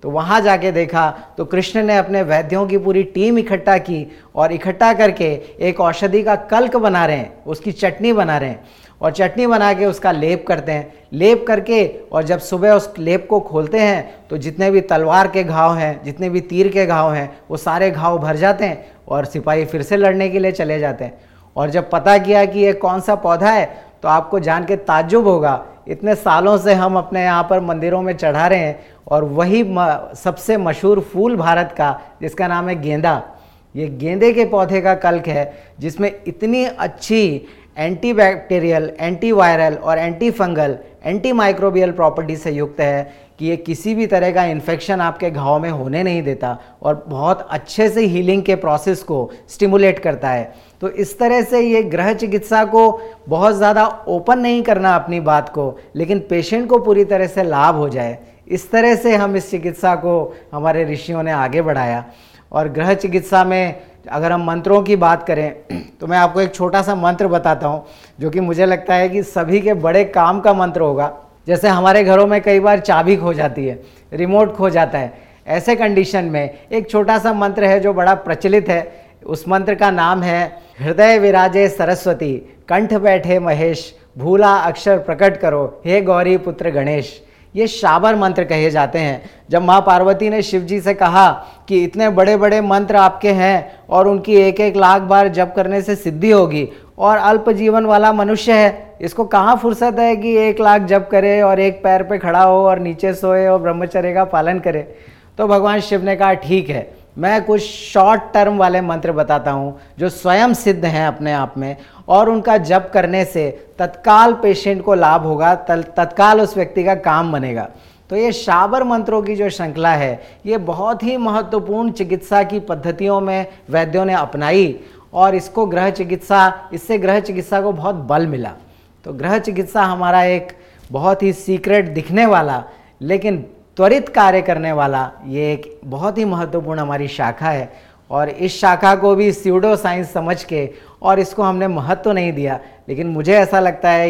तो वहाँ जाके देखा तो कृष्ण ने अपने वैद्यों की पूरी टीम इकट्ठा की और इकट्ठा करके एक औषधि का कल्क बना रहे हैं, उसकी चटनी बना रहे हैं और चटनी बना के उसका लेप करते हैं। लेप करके और जब सुबह उस लेप को खोलते हैं तो जितने भी तलवार के घाव हैं, जितने भी तीर के घाव हैं, वो सारे घाव भर जाते हैं और सिपाही फिर से लड़ने के लिए चले जाते हैं। और जब पता किया कि ये कौन सा पौधा है तो आपको जान के ताज्जुब होगा, इतने सालों से हम अपने यहाँ पर मंदिरों में चढ़ा रहे हैं और वही सबसे मशहूर फूल भारत का जिसका नाम है गेंदा, ये गेंदे के पौधे का कल्क है जिसमें इतनी अच्छी एंटी बैक्टीरियल, एंटी वायरल और anti fungal, anti microbial property से युक्त है कि ये किसी भी तरह का इन्फेक्शन आपके घाव में होने नहीं देता और बहुत अच्छे से हीलिंग के प्रोसेस को स्टिमुलेट करता है। तो इस तरह से ये गृह चिकित्सा को बहुत ज़्यादा ओपन नहीं करना अपनी बात को, लेकिन पेशेंट को पूरी तरह से लाभ हो जाए, इस तरह से हम इस चिकित्सा को हमारे ऋषियों ने आगे बढ़ाया। और गृह चिकित्सा में अगर हम मंत्रों की बात करें तो मैं आपको एक छोटा सा मंत्र बताता हूँ जो कि मुझे लगता है कि सभी के बड़े काम का मंत्र होगा। जैसे हमारे घरों में कई बार चाबी खो जाती है, रिमोट खो जाता है, ऐसे कंडीशन में एक छोटा सा मंत्र है जो बड़ा प्रचलित है। उस मंत्र का नाम है हृदय विराजे सरस्वती, कंठ बैठे महेश, भूला अक्षर प्रकट करो, हे गौरी पुत्र गणेश। ये शाबर मंत्र कहे जाते हैं। जब माँ पार्वती ने शिव जी से कहा कि इतने बड़े बड़े मंत्र आपके हैं और उनकी एक एक लाख बार जप करने से सिद्धि होगी और अल्प जीवन वाला मनुष्य है, इसको कहाँ फुर्सत है कि एक लाख जप करे और एक पैर पे खड़ा हो और नीचे सोए और ब्रह्मचर्य का पालन करे। तो भगवान शिव ने कहा ठीक है, मैं कुछ शॉर्ट टर्म वाले मंत्र बताता हूँ जो स्वयं सिद्ध हैं अपने आप में और उनका जप करने से तत्काल पेशेंट को लाभ होगा, तत्काल उस व्यक्ति का काम बनेगा। तो ये शाबर मंत्रों की जो श्रृंखला है ये बहुत ही महत्वपूर्ण चिकित्सा की पद्धतियों में वैद्यों ने अपनाई और इसको गृह चिकित्सा, इससे गृह चिकित्सा को बहुत बल मिला। तो गृह चिकित्सा हमारा एक बहुत ही सीक्रेट दिखने वाला लेकिन त्वरित कार्य करने वाला ये एक बहुत ही महत्वपूर्ण हमारी शाखा है और इस शाखा को भी स्यूडो साइंस समझ के और इसको हमने महत्व तो नहीं दिया, लेकिन मुझे ऐसा लगता है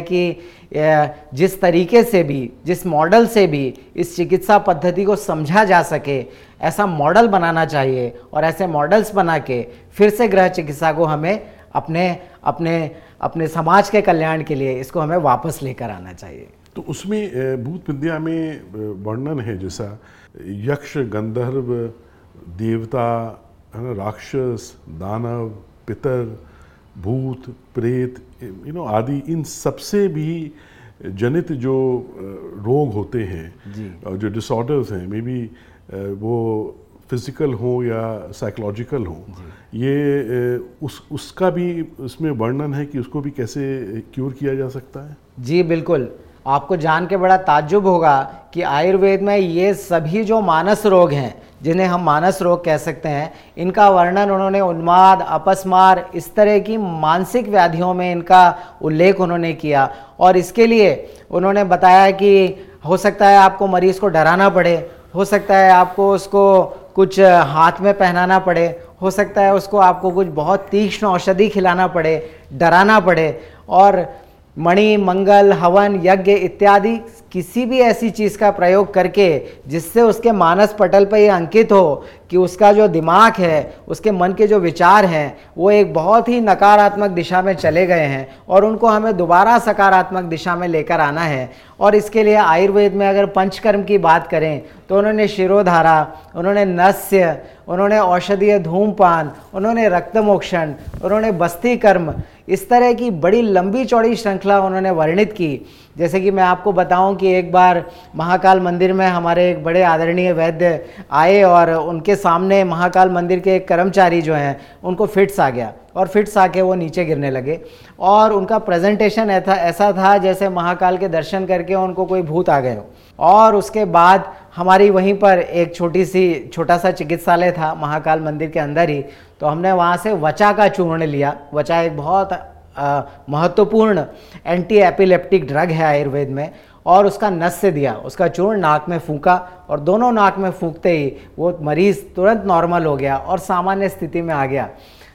कि जिस तरीके से भी, जिस मॉडल से भी इस चिकित्सा पद्धति को समझा जा सके ऐसा मॉडल बनाना चाहिए और ऐसे मॉडल्स बना के फिर से गृह चिकित्सा को हमें अपने अपने अपने समाज के कल्याण के लिए इसको हमें वापस लेकर आना चाहिए। तो उसमें भूत विद्या में वर्णन है जैसा यक्ष, गंधर्व, देवता, है ना, राक्षस, दानव, पितर, भूत, प्रेत, यू नो आदि, इन सबसे भी जनित जो रोग होते हैं और जो डिसऑर्डर्स हैं, मे बी वो फिजिकल हो या साइकोलॉजिकल हो, ये उस उसका भी उसमें वर्णन है कि उसको भी कैसे क्योर किया जा सकता है। जी बिल्कुल, आपको जान के बड़ा ताज्जुब होगा कि आयुर्वेद में ये सभी जो मानस रोग हैं, जिन्हें हम मानस रोग कह सकते हैं, इनका वर्णन उन्होंने उन्माद, अपस्मार, इस तरह की मानसिक व्याधियों में इनका उल्लेख उन्होंने किया। और इसके लिए उन्होंने बताया कि हो सकता है आपको मरीज़ को डराना पड़े, हो सकता है आपको उसको कुछ हाथ में पहनाना पड़े, हो सकता है उसको आपको कुछ बहुत तीक्ष्ण औषधि खिलाना पड़े, डराना पड़े और मणि, मंगल, हवन, यज्ञ इत्यादि किसी भी ऐसी चीज़ का प्रयोग करके जिससे उसके मानस पटल पर ये अंकित हो कि उसका जो दिमाग है, उसके मन के जो विचार हैं वो एक बहुत ही नकारात्मक दिशा में चले गए हैं और उनको हमें दोबारा सकारात्मक दिशा में लेकर आना है। और इसके लिए आयुर्वेद में अगर पंचकर्म की बात करें तो उन्होंने शिरोधारा, उन्होंने नस्य, उन्होंने औषधीय धूमपान, उन्होंने रक्तमोक्षण, उन्होंने बस्ती कर्म, इस तरह की बड़ी लंबी चौड़ी श्रृंखला उन्होंने वर्णित की। जैसे कि मैं आपको बताऊं कि एक बार महाकाल मंदिर में हमारे एक बड़े आदरणीय वैद्य आए और उनके सामने महाकाल मंदिर के एक कर्मचारी जो हैं उनको फिट्स आ गया और फिट्स आके वो नीचे गिरने लगे और उनका प्रेजेंटेशन ऐसा ऐसा था जैसे महाकाल के दर्शन करके उनको कोई भूत आ गए हो। और उसके बाद हमारी वहीं पर एक छोटी सी छोटा सा चिकित्सालय था महाकाल मंदिर के अंदर ही, तो हमने वहाँ से वचा का चूर्ण लिया। वचा एक बहुत महत्वपूर्ण एंटी एपिलेप्टिक ड्रग है आयुर्वेद में, और उसका नस्य दिया, उसका चूर्ण नाक में फूंका और दोनों नाक में फूंकते ही वो मरीज़ तुरंत नॉर्मल हो गया और सामान्य स्थिति में आ गया।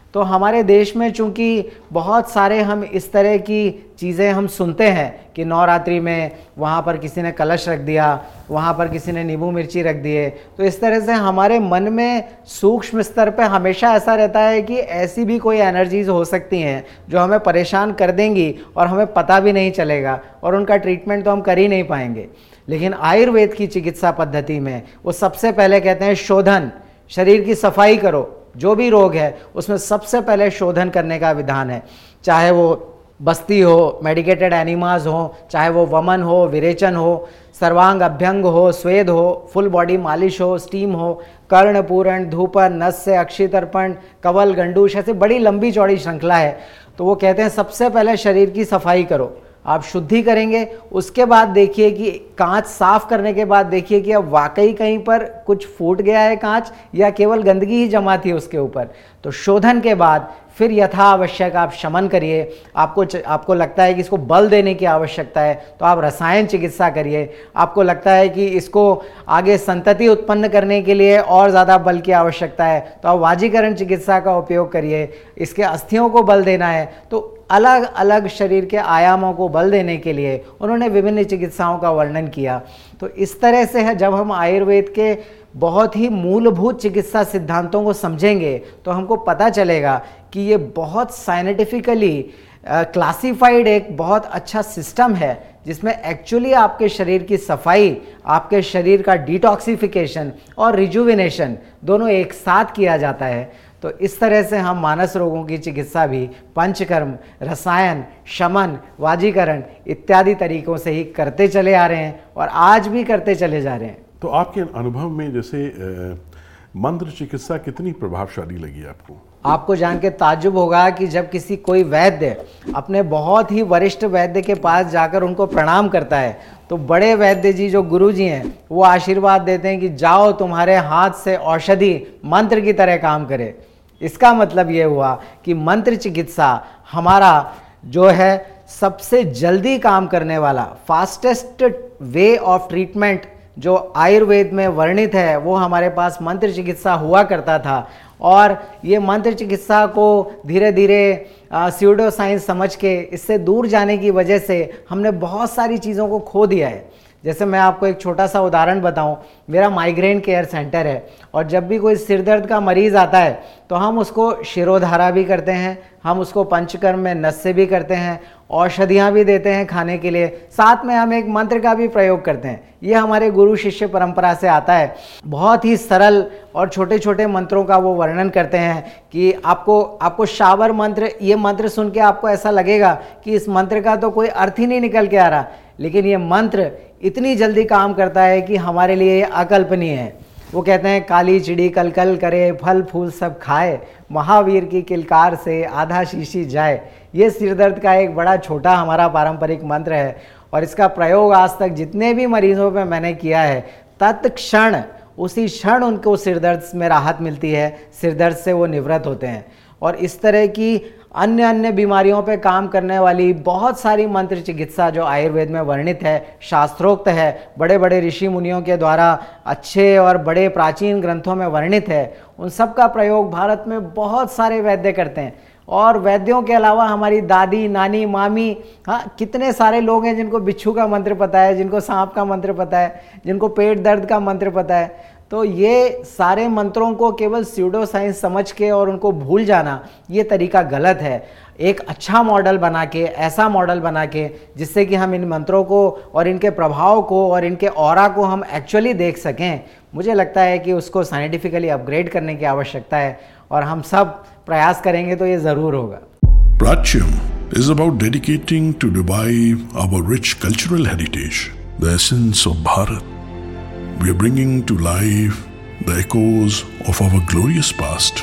तो हमारे देश में चूंकि बहुत सारे हम इस तरह की चीज़ें हम सुनते हैं कि नवरात्रि में वहाँ पर किसी ने कलश रख दिया, वहाँ पर किसी ने नींबू मिर्ची रख दिए, तो इस तरह से हमारे मन में सूक्ष्म स्तर पे हमेशा ऐसा रहता है कि ऐसी भी कोई एनर्जीज हो सकती हैं जो हमें परेशान कर देंगी और हमें पता भी नहीं चलेगा और उनका ट्रीटमेंट तो हम कर ही नहीं पाएंगे। लेकिन आयुर्वेद की चिकित्सा पद्धति में वो सबसे पहले कहते हैं शोधन, शरीर की सफाई करो, जो भी रोग है उसमें सबसे पहले शोधन करने का विधान है। चाहे वो बस्ती हो, मेडिकेटेड एनिमाज हो, चाहे वो वमन हो, विरेचन हो, सर्वांग अभ्यंग हो, स्वेद हो, फुल बॉडी मालिश हो, स्टीम हो, कर्ण पूरण, धूपन, नस्य, अक्षितर्पण, कवल, गंडूश, ऐसे बड़ी लंबी चौड़ी श्रृंखला है। तो वो कहते हैं सबसे पहले शरीर की सफाई करो, आप शुद्धि करेंगे, उसके बाद देखिए कि कांच साफ करने के बाद देखिए कि अब वाकई कहीं पर कुछ फूट गया है कांच या केवल गंदगी ही जमा थी उसके ऊपर। तो शोधन के बाद फिर यथा आवश्यक आप शमन करिए। आपको आपको लगता है कि इसको बल देने की आवश्यकता है तो आप रसायन चिकित्सा करिए। आपको लगता है कि इसको आगे संतति उत्पन्न करने के लिए और ज़्यादा बल की आवश्यकता है तो आप वाजीकरण चिकित्सा का उपयोग करिए। इसके अस्थियों को बल देना है तो अलग अलग शरीर के आयामों को बल देने के लिए उन्होंने विभिन्न चिकित्साओं का वर्णन किया। तो इस तरह से है, जब हम आयुर्वेद के बहुत ही मूलभूत चिकित्सा सिद्धांतों को समझेंगे तो हमको पता चलेगा कि ये बहुत साइंटिफिकली क्लासिफाइड एक बहुत अच्छा सिस्टम है जिसमें एक्चुअली आपके शरीर की सफाई, आपके शरीर का डिटॉक्सिफिकेशन और रिजुविनेशन दोनों एक साथ किया जाता है। तो इस तरह से हम मानस रोगों की चिकित्सा भी पंचकर्म, रसायन, शमन, वाजीकरण इत्यादि तरीकों से ही करते चले आ रहे हैं और आज भी करते चले जा रहे हैं। तो आपके अनुभव में जैसे आ, मंत्र चिकित्सा कितनी प्रभावशाली लगी आपको? आपको जान के ताज्जुब होगा कि जब किसी कोई वैद्य अपने बहुत ही वरिष्ठ वैद्य के पास जाकर उनको प्रणाम करता है तो बड़े वैद्य जी जो गुरु जी हैं वो आशीर्वाद देते हैं कि जाओ तुम्हारे हाथ से औषधि मंत्र की तरह काम करे। इसका मतलब ये हुआ कि मंत्र चिकित्सा हमारा जो है सबसे जल्दी काम करने वाला फास्टेस्ट वे ऑफ ट्रीटमेंट जो आयुर्वेद में वर्णित है वो हमारे पास मंत्र चिकित्सा हुआ करता था। और ये मंत्र चिकित्सा को धीरे धीरे स्यूडो साइंस समझ के इससे दूर जाने की वजह से हमने बहुत सारी चीज़ों को खो दिया है। जैसे मैं आपको एक छोटा सा उदाहरण बताऊं, मेरा माइग्रेन केयर सेंटर है और जब भी कोई सिर दर्द का मरीज़ आता है तो हम उसको शिरोधारा भी करते हैं, हम उसको पंचकर्म में नस्य भी करते हैं, औषधियाँ भी देते हैं खाने के लिए, साथ में हम एक मंत्र का भी प्रयोग करते हैं। ये हमारे गुरु शिष्य परंपरा से आता है। बहुत ही सरल और छोटे छोटे मंत्रों का वो वर्णन करते हैं कि आपको आपको शावर मंत्र, ये मंत्र सुन के आपको ऐसा लगेगा कि इस मंत्र का तो कोई अर्थ ही नहीं निकल के आ रहा, लेकिन ये मंत्र इतनी जल्दी काम करता है कि हमारे लिए ये अकल्पनीय है। वो कहते हैं काली चिड़ी कल कल करे, फल फूल सब खाए, महावीर की किलकार से आधा शीशी जाए। ये सिर दर्द का एक बड़ा छोटा हमारा पारंपरिक मंत्र है और इसका प्रयोग आज तक जितने भी मरीजों पे मैंने किया है तत्क्षण उसी क्षण उनको सिर दर्द में राहत मिलती है, सिर दर्द से वो निवृत्त होते हैं। और इस तरह की अन्य अन्य बीमारियों पे काम करने वाली बहुत सारी मंत्र चिकित्सा जो आयुर्वेद में वर्णित है, शास्त्रोक्त है, बड़े बड़े ऋषि मुनियों के द्वारा अच्छे और बड़े प्राचीन ग्रंथों में वर्णित है, उन सब का प्रयोग भारत में बहुत सारे वैद्य करते हैं। और वैद्यों के अलावा हमारी दादी, नानी, मामी, हाँ कितने सारे लोग हैं जिनको बिच्छू का मंत्र पता है, जिनको सांप का मंत्र पता है, जिनको पेट दर्द का मंत्र पता है। तो ये सारे मंत्रों को केवल स्यूडो साइंस समझ के और उनको भूल जाना, ये तरीका गलत है। एक अच्छा मॉडल बना के, ऐसा मॉडल बना के जिससे कि हम इन मंत्रों को और इनके प्रभाव को और इनके ऑरा को हम एक्चुअली देख सकें, मुझे लगता है कि उसको साइंटिफिकली अपग्रेड करने की आवश्यकता है और हम सब प्रयास करेंगे तो ये ज़रूर होगा। Pratyam is about dedicating to revive our rich cultural heritage, the essence of Bharat. We are bringing to life the echoes of our glorious past.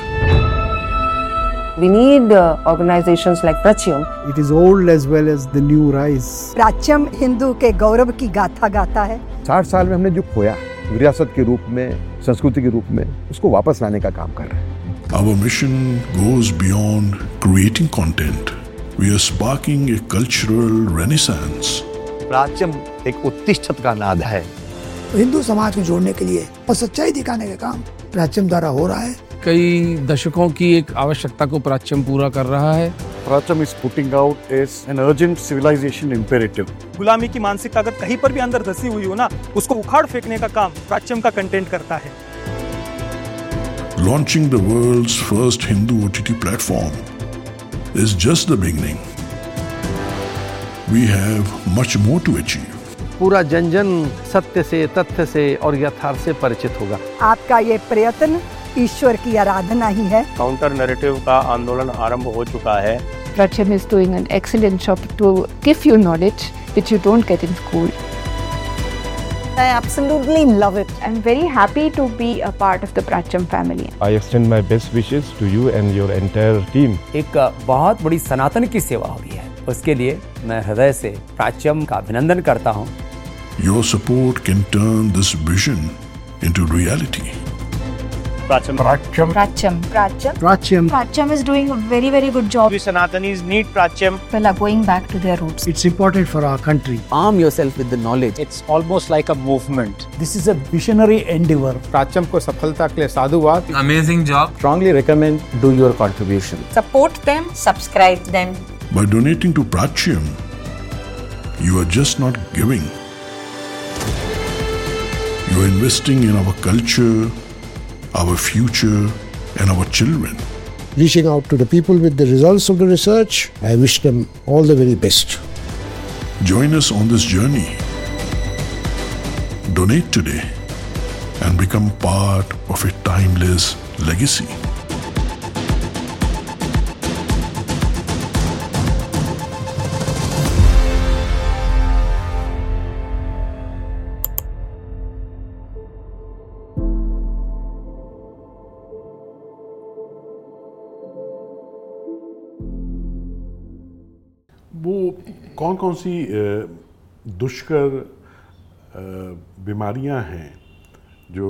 We need uh, organizations like Pratyam. It is old as well as the new rise. प्राच्यम Hindu के गौरव की गाथा गाता है। साठ साल में हमने जो खोया विरासत के रूप में, संस्कृति के रूप में, उसको वापस लाने का काम कर रहे हैं। Our mission goes beyond creating content. We are sparking a cultural renaissance. प्राच्यम एक उत्तिष्ठत का नाद है। हिंदू समाज को जोड़ने के लिए और सच्चाई दिखाने का काम प्राच्यम द्वारा हो रहा है। कई दशकों की एक आवश्यकता को प्राच्यम पूरा कर रहा है। Pracham is putting out as an urgent civilization imperative. गुलामी की मानसिकता अगर कहीं पर भी अंदर धसी हुई हो ना, उसको उखाड़ फेंकने का काम प्राच्यम का कंटेंट करता है। Launching the world's first Hindu O T T platform is just the beginning. We have much more to achieve. पूरा जन जन सत्य से, तथ्य से और यथार्थ से परिचित होगा। आपका ये प्रयत्न ईश्वर की आराधना ही है। काउंटर नैरेटिव का आंदोलन आरंभ हो चुका है। Pratyam is doing an excellent job to give you knowledge which you don't get in school. I absolutely love it. I'm very happy to be a part of the Pratyam family. I extend my best wishes to you and your entire team. एक बहुत बड़ी सनातन की सेवा हो रही है, उसके लिए मैं हृदय से प्राच्यम का अभिनंदन करता हूँ। Your support can turn this vision into reality. Pracham. Pracham. Pracham. Pracham. Pracham. Pracham is doing a very, very good job. We Sanatanis need Pracham. People are going back to their roots. It's important for our country. Arm yourself with the knowledge. It's almost like a movement. This is a visionary endeavor. प्राच्यम को सफलता के लिए साधुवाद। Amazing job. Strongly recommend do your contribution. Support them, subscribe them. By donating to Pracham, you are just not giving. You are investing in our culture, our future, and our children. Reaching out to the people with the results of the research, I wish them all the very best. Join us on this journey. Donate today and become part of a timeless legacy. वो कौन कौन सी दुष्कर बीमारियां हैं जो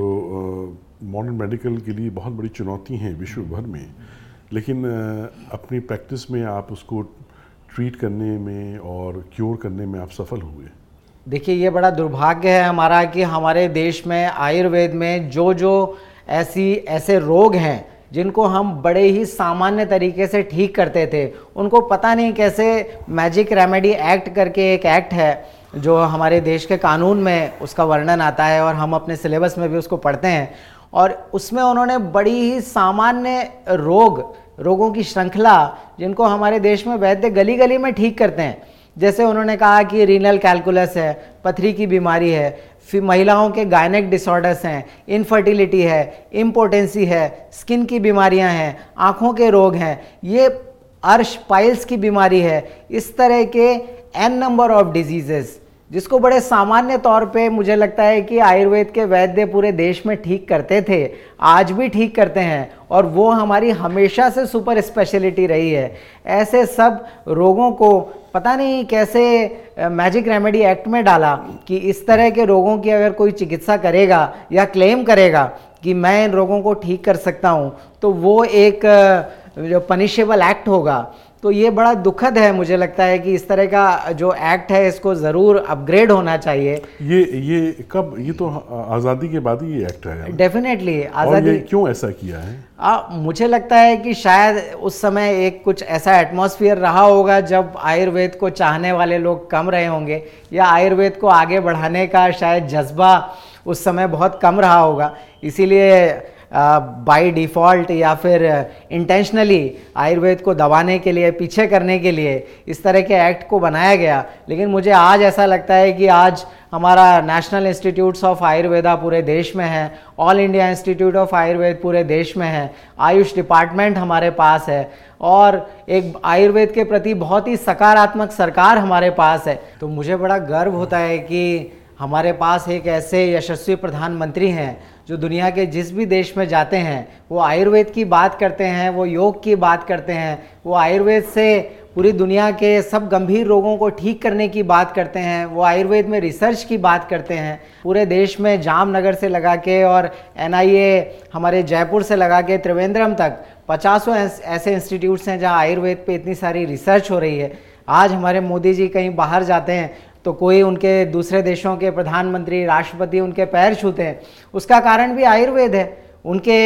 मॉडर्न मेडिकल के लिए बहुत बड़ी चुनौती हैं विश्व भर में, लेकिन अपनी प्रैक्टिस में आप उसको ट्रीट करने में और क्योर करने में आप सफल हुए? देखिए, ये बड़ा दुर्भाग्य है हमारा कि हमारे देश में आयुर्वेद में जो जो ऐसी ऐसे रोग हैं जिनको हम बड़े ही सामान्य तरीके से ठीक करते थे, उनको पता नहीं कैसे मैजिक रेमेडी एक्ट करके एक एक्ट है जो हमारे देश के कानून में उसका वर्णन आता है और हम अपने सिलेबस में भी उसको पढ़ते हैं, और उसमें उन्होंने बड़ी ही सामान्य रोग रोगों की श्रृंखला जिनको हमारे देश में वैद्य गली गली में ठीक करते हैं, जैसे उन्होंने कहा कि रीनल कैलकुलस है, पथरी की बीमारी है, फिर महिलाओं के गायनेक डिसऑर्डर्स हैं, इनफर्टिलिटी है, इम्पोटेंसी है, स्किन की बीमारियां हैं, आँखों के रोग हैं, ये अर्श पाइल्स की बीमारी है, इस तरह के एन नंबर ऑफ डिजीजेस जिसको बड़े सामान्य तौर पे मुझे लगता है कि आयुर्वेद के वैद्य पूरे देश में ठीक करते थे, आज भी ठीक करते हैं, और वो हमारी हमेशा से सुपर स्पेशलिटी रही है। ऐसे सब रोगों को पता नहीं कैसे मैजिक रेमेडी एक्ट में डाला कि इस तरह के रोगों की अगर कोई चिकित्सा करेगा या क्लेम करेगा कि मैं इन रोगों को ठीक कर सकता हूँ तो वो एक जो पनिशेबल एक्ट होगा। तो ये बड़ा दुखद है, मुझे लगता है कि इस तरह का जो एक्ट है इसको ज़रूर अपग्रेड होना चाहिए। ये ये कब, ये तो आज़ादी के बाद ही ये एक्ट है। डेफिनेटली आज़ादी। और ये क्यों ऐसा किया है? आ, मुझे लगता है कि शायद उस समय एक कुछ ऐसा एटमॉस्फेयर रहा होगा जब आयुर्वेद को चाहने वाले लोग कम रहे होंगे, या आयुर्वेद को आगे बढ़ाने का शायद जज्बा उस समय बहुत कम रहा होगा, इसीलिए बाय डिफ़ॉल्ट या फिर इंटेंशनली आयुर्वेद को दबाने के लिए, पीछे करने के लिए इस तरह के एक्ट को बनाया गया। लेकिन मुझे आज ऐसा लगता है कि आज हमारा नेशनल इंस्टीट्यूट्स ऑफ आयुर्वेदा पूरे देश में है, All India Institute of Ayurveda पूरे देश में है, आयुष डिपार्टमेंट हमारे पास है, और एक आयुर्वेद के प्रति बहुत ही सकारात्मक सरकार हमारे पास है। तो मुझे बड़ा गर्व होता है कि हमारे पास एक ऐसे यशस्वी प्रधानमंत्री हैं जो दुनिया के जिस भी देश में जाते हैं वो आयुर्वेद की बात करते हैं, वो योग की बात करते हैं, वो आयुर्वेद से पूरी दुनिया के सब गंभीर रोगों को ठीक करने की बात करते हैं, वो आयुर्वेद में रिसर्च की बात करते हैं। पूरे देश में जामनगर से लगा के और एन आई ए हमारे जयपुर से लगा के त्रिवेंद्रम तक पचासों ऐसे इंस्टीट्यूट्स हैं जहाँ आयुर्वेद पे इतनी सारी रिसर्च हो रही है। आज हमारे मोदी जी कहीं बाहर जाते हैं तो कोई उनके दूसरे देशों के प्रधानमंत्री, राष्ट्रपति उनके पैर छूते हैं, उसका कारण भी आयुर्वेद है। उनके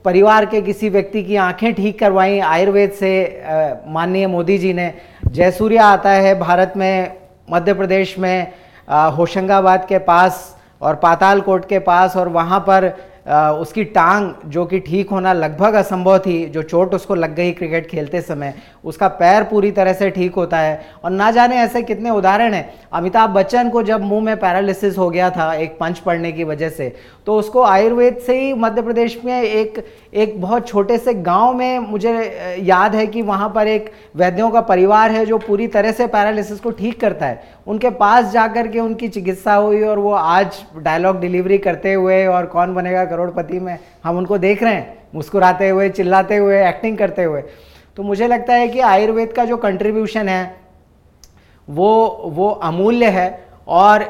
परिवार के किसी व्यक्ति की आंखें ठीक करवाई आयुर्वेद से माननीय मोदी जी ने। जयसूर्या आता है भारत में, मध्य प्रदेश में होशंगाबाद के पास और पातालकोट के पास, और वहाँ पर आ, उसकी टांग जो कि ठीक होना लगभग असंभव थी, जो चोट उसको लग गई क्रिकेट खेलते समय, उसका पैर पूरी तरह से ठीक होता है। और ना जाने ऐसे कितने उदाहरण हैं। अमिताभ बच्चन को जब मुंह में पैरालिसिस हो गया था एक पंच पड़ने की वजह से, तो उसको आयुर्वेद से ही मध्य प्रदेश में एक एक बहुत छोटे से गांव में, मुझे याद है कि वहाँ पर एक वैद्यों का परिवार है जो पूरी तरह से पैरालिसिस को ठीक करता है। उनके पास जाकर के उनकी चिकित्सा हुई और वो आज डायलॉग डिलीवरी करते हुए और कौन बनेगा करोड़पति में हम उनको देख रहे हैं, मुस्कुराते हुए, चिल्लाते हुए, एक्टिंग करते हुए। तो मुझे लगता है कि आयुर्वेद का जो कंट्रीब्यूशन है वो वो अमूल्य है। और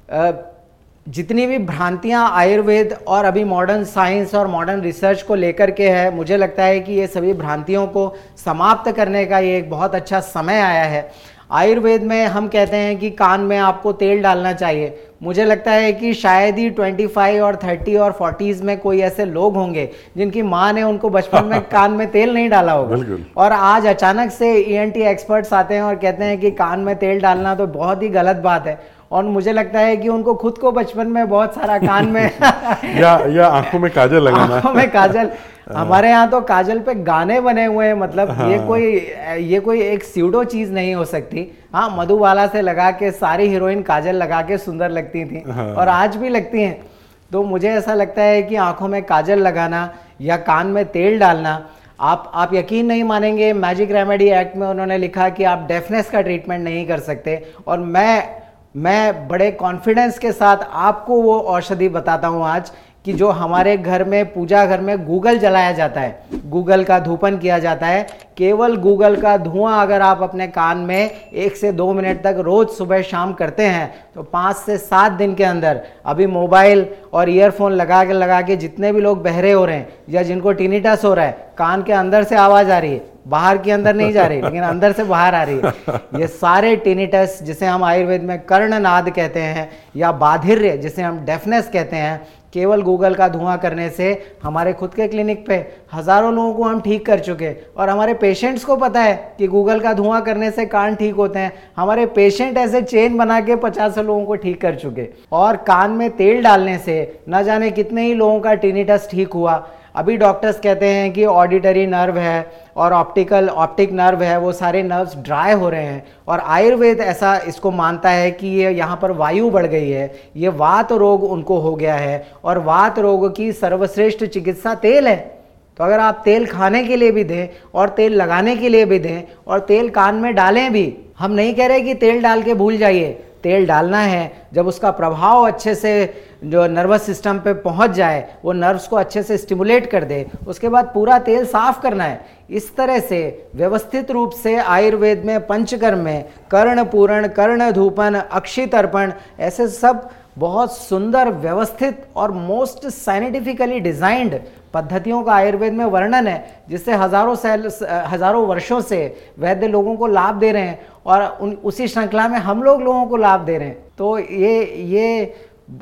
जितनी भी भ्रांतियां आयुर्वेद और अभी मॉडर्न साइंस और मॉडर्न रिसर्च को लेकर के है, मुझे लगता है कि ये सभी भ्रांतियों को समाप्त करने का ये एक बहुत अच्छा समय आया है। आयुर्वेद में हम कहते हैं कि कान में आपको तेल डालना चाहिए। मुझे लगता है कि शायद ही पच्चीस और तीस और चालीस में कोई ऐसे लोग होंगे जिनकी माँ ने उनको बचपन में कान में तेल नहीं डाला होगा, और आज अचानक से ईएनटी एक्सपर्ट्स आते हैं और कहते हैं कि कान में तेल डालना तो बहुत ही गलत बात है। और मुझे लगता है कि उनको खुद को बचपन में बहुत सारा कान में या या आंखों में काजल लगाना, आंखों में काजल। हमारे यहाँ तो काजल पे गाने बने हुए हैं, मतलब हाँ। ये कोई ये कोई एक स्यूडो चीज नहीं हो सकती। हाँ, मधुबाला से लगा के सारी हीरोइन काजल लगा के सुंदर लगती थी हाँ। और आज भी लगती हैं। तो मुझे ऐसा लगता है कि आंखों में काजल लगाना या कान में तेल डालना, आप आप यकीन नहीं मानेंगे, मैजिक रेमेडी एक्ट में उन्होंने लिखा कि आप डेफनेस का ट्रीटमेंट नहीं कर सकते। और मैं मैं बड़े कॉन्फिडेंस के साथ आपको वो औषधि बताता हूँ आज कि जो हमारे घर में, पूजा घर में गूगल जलाया जाता है, गूगल का धूपन किया जाता है, केवल गूगल का धुआं अगर आप अपने कान में एक से दो मिनट तक रोज सुबह शाम करते हैं तो पाँच से सात दिन के अंदर, अभी मोबाइल और ईयरफोन लगा के लगा के जितने भी लोग बहरे हो रहे हैं या जिनको टिनिटस हो रहा है, कान के अंदर से आवाज़ आ रही है, बाहर की अंदर नहीं जा रही लेकिन अंदर से बाहर आ रही है, ये सारे टिनिटस जिसे हम आयुर्वेद में कर्णनाद कहते हैं या बाधिर्य जिसे हम डेफनेस कहते हैं, केवल गूगल का धुआं करने से हमारे खुद के क्लिनिक पे हज़ारों लोगों को हम ठीक कर चुके। और हमारे पेशेंट्स को पता है कि गूगल का धुआं करने से कान ठीक होते हैं। हमारे पेशेंट ऐसे चेन बना के पचास लोगों को ठीक कर चुके। और कान में तेल डालने से न जाने कितने ही लोगों का टिनिटस ठीक हुआ। अभी डॉक्टर्स कहते हैं कि ऑडिटरी नर्व है और ऑप्टिकल ऑप्टिक नर्व है, वो सारे नर्व्स ड्राई हो रहे हैं। और आयुर्वेद ऐसा इसको मानता है कि ये यहाँ पर वायु बढ़ गई है, ये वात रोग उनको हो गया है और वात रोग की सर्वश्रेष्ठ चिकित्सा तेल है। तो अगर आप तेल खाने के लिए भी दें और तेल लगाने के लिए भी दें और तेल कान में डालें भी, हम नहीं कह रहे कि तेल डाल के भूल जाइए, तेल डालना है। जब उसका प्रभाव अच्छे से जो नर्वस सिस्टम पे पहुंच जाए, वो नर्व्स को अच्छे से स्टिमुलेट कर दे, उसके बाद पूरा तेल साफ करना है। इस तरह से व्यवस्थित रूप से आयुर्वेद में पंचकर्म में कर्ण पूरण, कर्ण धूपन, अक्षि तर्पण, ऐसे सब बहुत सुंदर व्यवस्थित और मोस्ट साइंटिफिकली डिजाइंड पद्धतियों का आयुर्वेद में वर्णन है, जिससे हजारों सेल हजारों वर्षों से वैद्य लोगों को लाभ दे रहे हैं और उन उसी श्रृंखला में हम लोग लोगों को लाभ दे रहे हैं। तो ये ये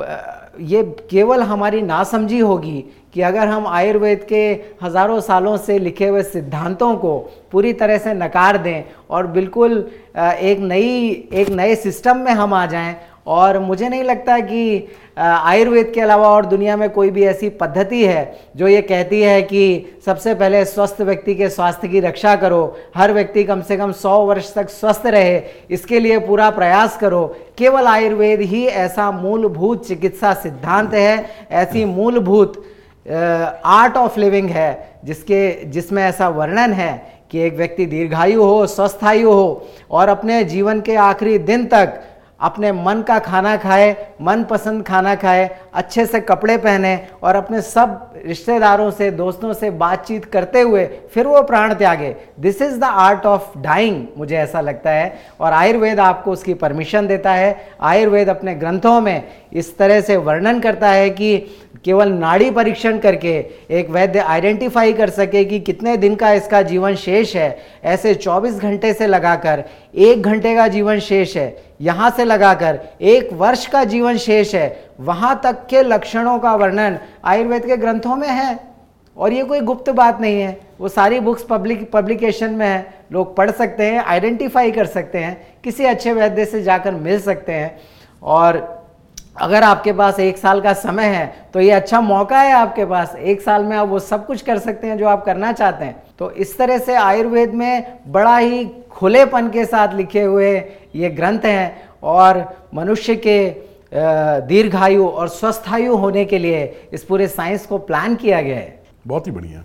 ये केवल हमारी नासमझी होगी कि अगर हम आयुर्वेद के हजारों सालों से लिखे हुए सिद्धांतों को पूरी तरह से नकार दें और बिल्कुल एक नई एक नए सिस्टम में हम आ जाएं। और मुझे नहीं लगता कि आयुर्वेद के अलावा और दुनिया में कोई भी ऐसी पद्धति है जो ये कहती है कि सबसे पहले स्वस्थ व्यक्ति के स्वास्थ्य की रक्षा करो, हर व्यक्ति कम से कम सौ वर्ष तक स्वस्थ रहे, इसके लिए पूरा प्रयास करो। केवल आयुर्वेद ही ऐसा मूलभूत चिकित्सा सिद्धांत है, ऐसी मूलभूत आर्ट ऑफ लिविंग है जिसके जिसमें ऐसा वर्णन है कि एक व्यक्ति दीर्घायु हो, स्वस्थायु हो और अपने जीवन के आखिरी दिन तक अपने मन का खाना खाए, मन पसंद खाना खाए, अच्छे से कपड़े पहने और अपने सब रिश्तेदारों से, दोस्तों से बातचीत करते हुए फिर वो प्राण त्यागे। This is the art of dying, मुझे ऐसा लगता है। और आयुर्वेद आपको उसकी परमिशन देता है। आयुर्वेद अपने ग्रंथों में इस तरह से वर्णन करता है कि केवल नाड़ी परीक्षण करके एक वैद्य आइडेंटिफाई कर सके कि कितने दिन का इसका जीवन शेष है। ऐसे चौबीस घंटे से लगाकर एक घंटे का जीवन शेष है, यहाँ से लगाकर एक वर्ष का जीवन शेष है, वहाँ तक के लक्षणों का वर्णन आयुर्वेद के ग्रंथों में है। और ये कोई गुप्त बात नहीं है, वो सारी बुक्स पब्लिक पब्लिकेशन में है, लोग पढ़ सकते हैं, आइडेंटिफाई कर सकते हैं, किसी अच्छे वैद्य से जाकर मिल सकते हैं। और अगर आपके पास एक साल का समय है तो ये अच्छा मौका है आपके पास, एक साल में आप वो सब कुछ कर सकते हैं जो आप करना चाहते हैं। तो इस तरह से आयुर्वेद में बड़ा ही खुलेपन के साथ लिखे हुए ये ग्रंथ हैं और मनुष्य के दीर्घायु और स्वस्थायु होने के लिए इस पूरे साइंस को प्लान किया गया है। बहुत ही बढ़िया।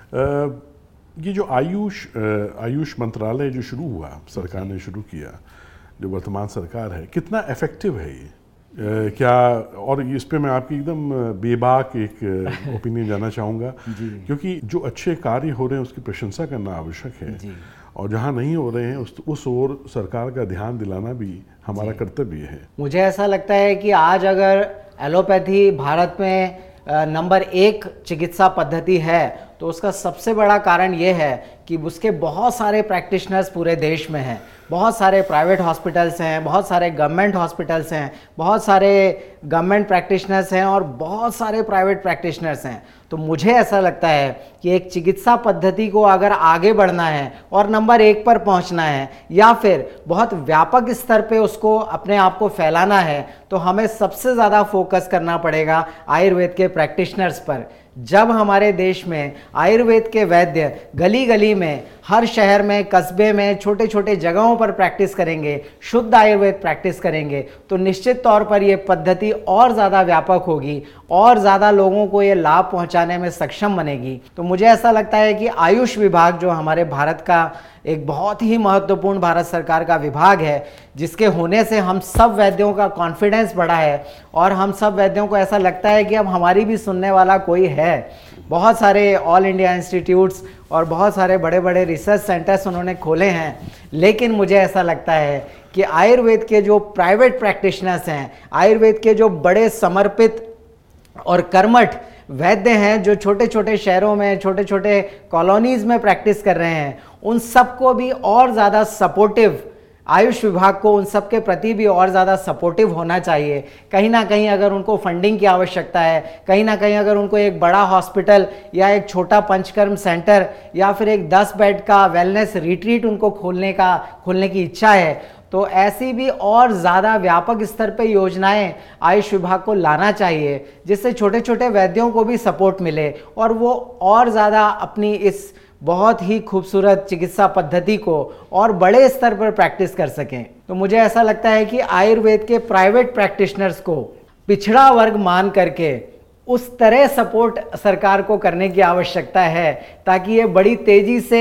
ये जो आयुष आयुष मंत्रालय जो शुरू हुआ, सरकार ने शुरू किया, जो वर्तमान सरकार है, कितना इफेक्टिव है ये? Uh, क्या, और इस पे मैं आपकी एकदम बेबाक एक ओपिनियन जानना चाहूँगा, क्योंकि जो अच्छे कार्य हो रहे हैं उसकी प्रशंसा करना आवश्यक है और जहाँ नहीं हो रहे हैं उस उस ओर सरकार का ध्यान दिलाना भी हमारा कर्तव्य है। मुझे ऐसा लगता है कि आज अगर एलोपैथी भारत में नंबर एक चिकित्सा पद्धति है तो उसका सबसे बड़ा कारण ये है कि उसके बहुत सारे प्रैक्टिशनर्स पूरे देश में हैं, बहुत सारे प्राइवेट हॉस्पिटल्स हैं, बहुत सारे गवर्नमेंट हॉस्पिटल्स हैं, बहुत सारे गवर्नमेंट प्रैक्टिशनर्स हैं और बहुत सारे प्राइवेट प्रैक्टिशनर्स हैं। तो मुझे ऐसा लगता है कि एक चिकित्सा पद्धति को अगर आगे बढ़ना है और नंबर एक पर पहुंचना है या फिर बहुत व्यापक स्तर पे उसको अपने आप को फैलाना है तो हमें सबसे ज़्यादा फोकस करना पड़ेगा आयुर्वेद के प्रैक्टिशनर्स पर। जब हमारे देश में आयुर्वेद के वैद्य गली गली में, हर शहर में, कस्बे में, छोटे छोटे जगहों पर प्रैक्टिस करेंगे, शुद्ध आयुर्वेद प्रैक्टिस करेंगे, तो निश्चित तौर पर ये पद्धति और ज़्यादा व्यापक होगी और ज़्यादा लोगों को ये लाभ पहुंचाने में सक्षम बनेगी। तो मुझे ऐसा लगता है कि आयुष विभाग जो हमारे भारत का एक बहुत ही महत्वपूर्ण भारत सरकार का विभाग है, जिसके होने से हम सब वैद्यों का कॉन्फिडेंस बढ़ा है और हम सब वैद्यों को ऐसा लगता है कि अब हमारी भी सुनने वाला कोई है। बहुत सारे ऑल इंडिया इंस्टीट्यूट्स और बहुत सारे बड़े बड़े रिसर्च सेंटर्स उन्होंने खोले हैं, लेकिन मुझे ऐसा लगता है कि आयुर्वेद के जो प्राइवेट प्रैक्टिशनर्स हैं, आयुर्वेद के जो बड़े समर्पित और कर्मठ वैद्य हैं, जो छोटे छोटे शहरों में, छोटे छोटे कॉलोनीज़ में प्रैक्टिस कर रहे हैं, उन सबको भी और ज़्यादा सपोर्टिव, आयुष विभाग को उन सब के प्रति भी और ज़्यादा सपोर्टिव होना चाहिए। कहीं ना कहीं अगर उनको फंडिंग की आवश्यकता है, कहीं ना कहीं अगर उनको एक बड़ा हॉस्पिटल या एक छोटा पंचकर्म सेंटर या फिर एक दस बेड का वेलनेस रिट्रीट उनको खोलने का खोलने की इच्छा है, तो ऐसी भी और ज़्यादा व्यापक स्तर पे योजनाएं आयुष विभाग को लाना चाहिए, जिससे छोटे छोटे वैद्यों को भी सपोर्ट मिले और वो और ज़्यादा अपनी इस बहुत ही खूबसूरत चिकित्सा पद्धति को और बड़े स्तर पर प्रैक्टिस कर सकें। तो मुझे ऐसा लगता है कि आयुर्वेद के प्राइवेट प्रैक्टिशनर्स को पिछड़ा वर्ग मान करके उस तरह सपोर्ट सरकार को करने की आवश्यकता है ताकि ये बड़ी तेज़ी से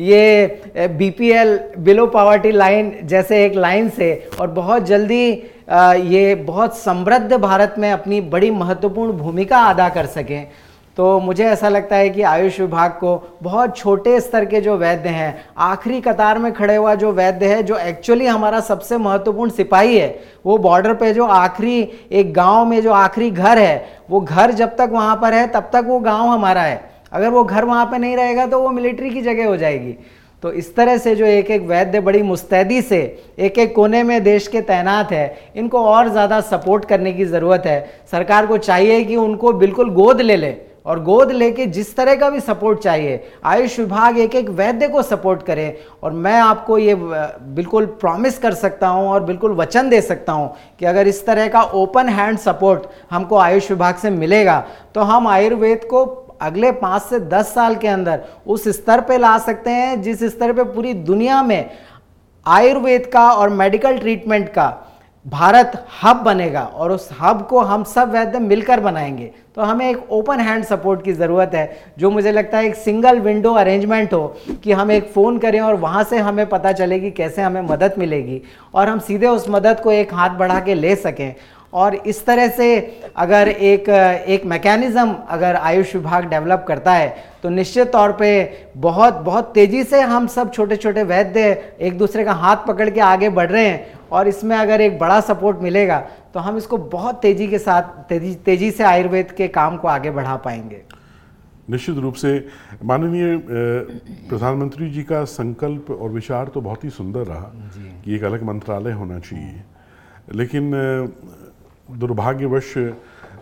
ये बीपीएल, बिलो पॉवर्टी लाइन जैसे एक लाइन से और बहुत जल्दी ये बहुत समृद्ध भारत में अपनी बड़ी महत्वपूर्ण भूमिका अदा कर सकें। तो मुझे ऐसा लगता है कि आयुष विभाग को बहुत छोटे स्तर के जो वैद्य हैं, आखिरी कतार में खड़े हुआ जो वैद्य है, जो एक्चुअली हमारा सबसे महत्वपूर्ण सिपाही है, वो बॉर्डर पे जो आखिरी एक गांव में जो आखिरी घर है, वो घर जब तक वहाँ पर है तब तक वो गांव हमारा है। अगर वो घर वहाँ पे नहीं रहेगा तो वो मिलिट्री की जगह हो जाएगी। तो इस तरह से जो एक एक वैद्य बड़ी मुस्तैदी से एक एक कोने में देश के तैनात है, इनको और ज़्यादा सपोर्ट करने की ज़रूरत है। सरकार को चाहिए कि उनको बिल्कुल गोद ले ले और गोद लेके जिस तरह का भी सपोर्ट चाहिए आयुष विभाग एक एक वैद्य को सपोर्ट करे। और मैं आपको ये बिल्कुल प्रॉमिस कर सकता हूँ और बिल्कुल वचन दे सकता हूँ कि अगर इस तरह का ओपन हैंड सपोर्ट हमको आयुष विभाग से मिलेगा तो हम आयुर्वेद को अगले पाँच से दस साल के अंदर उस स्तर पे ला सकते हैं जिस स्तर पे पूरी दुनिया में आयुर्वेद का और मेडिकल ट्रीटमेंट का भारत हब बनेगा और उस हब को हम सब वैद्य मिलकर बनाएंगे। तो हमें एक ओपन हैंड सपोर्ट की ज़रूरत है, जो मुझे लगता है एक सिंगल विंडो अरेंजमेंट हो कि हम एक फ़ोन करें और वहाँ से हमें पता चले कि कैसे हमें मदद मिलेगी और हम सीधे उस मदद को एक हाथ बढ़ा के ले सकें। और इस तरह से अगर एक एक मैकेनिज़्म अगर आयुष विभाग डेवलप करता है तो निश्चित तौर पे बहुत बहुत तेज़ी से हम सब छोटे छोटे वैद्य एक दूसरे का हाथ पकड़ के आगे बढ़ रहे हैं और इसमें अगर एक बड़ा सपोर्ट मिलेगा तो हम इसको बहुत तेज़ी के साथ तेजी तेज़ी से आयुर्वेद के काम को आगे बढ़ा पाएंगे। निश्चित रूप से माननीय प्रधानमंत्री जी का संकल्प और विचार तो बहुत ही सुंदर रहा कि एक अलग मंत्रालय होना चाहिए, लेकिन दुर्भाग्यवश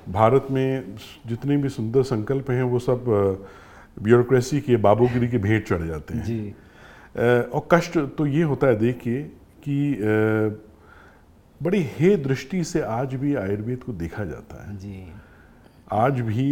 भारत में जितने भी सुंदर संकल्प हैं वो सब ब्यूरोक्रेसी के बाबूगिरी के भेंट चढ़ जाते हैं जी। और कष्ट तो ये होता है देखिए कि बड़ी हे दृष्टि से आज भी आयुर्वेद को देखा जाता है जी। आज भी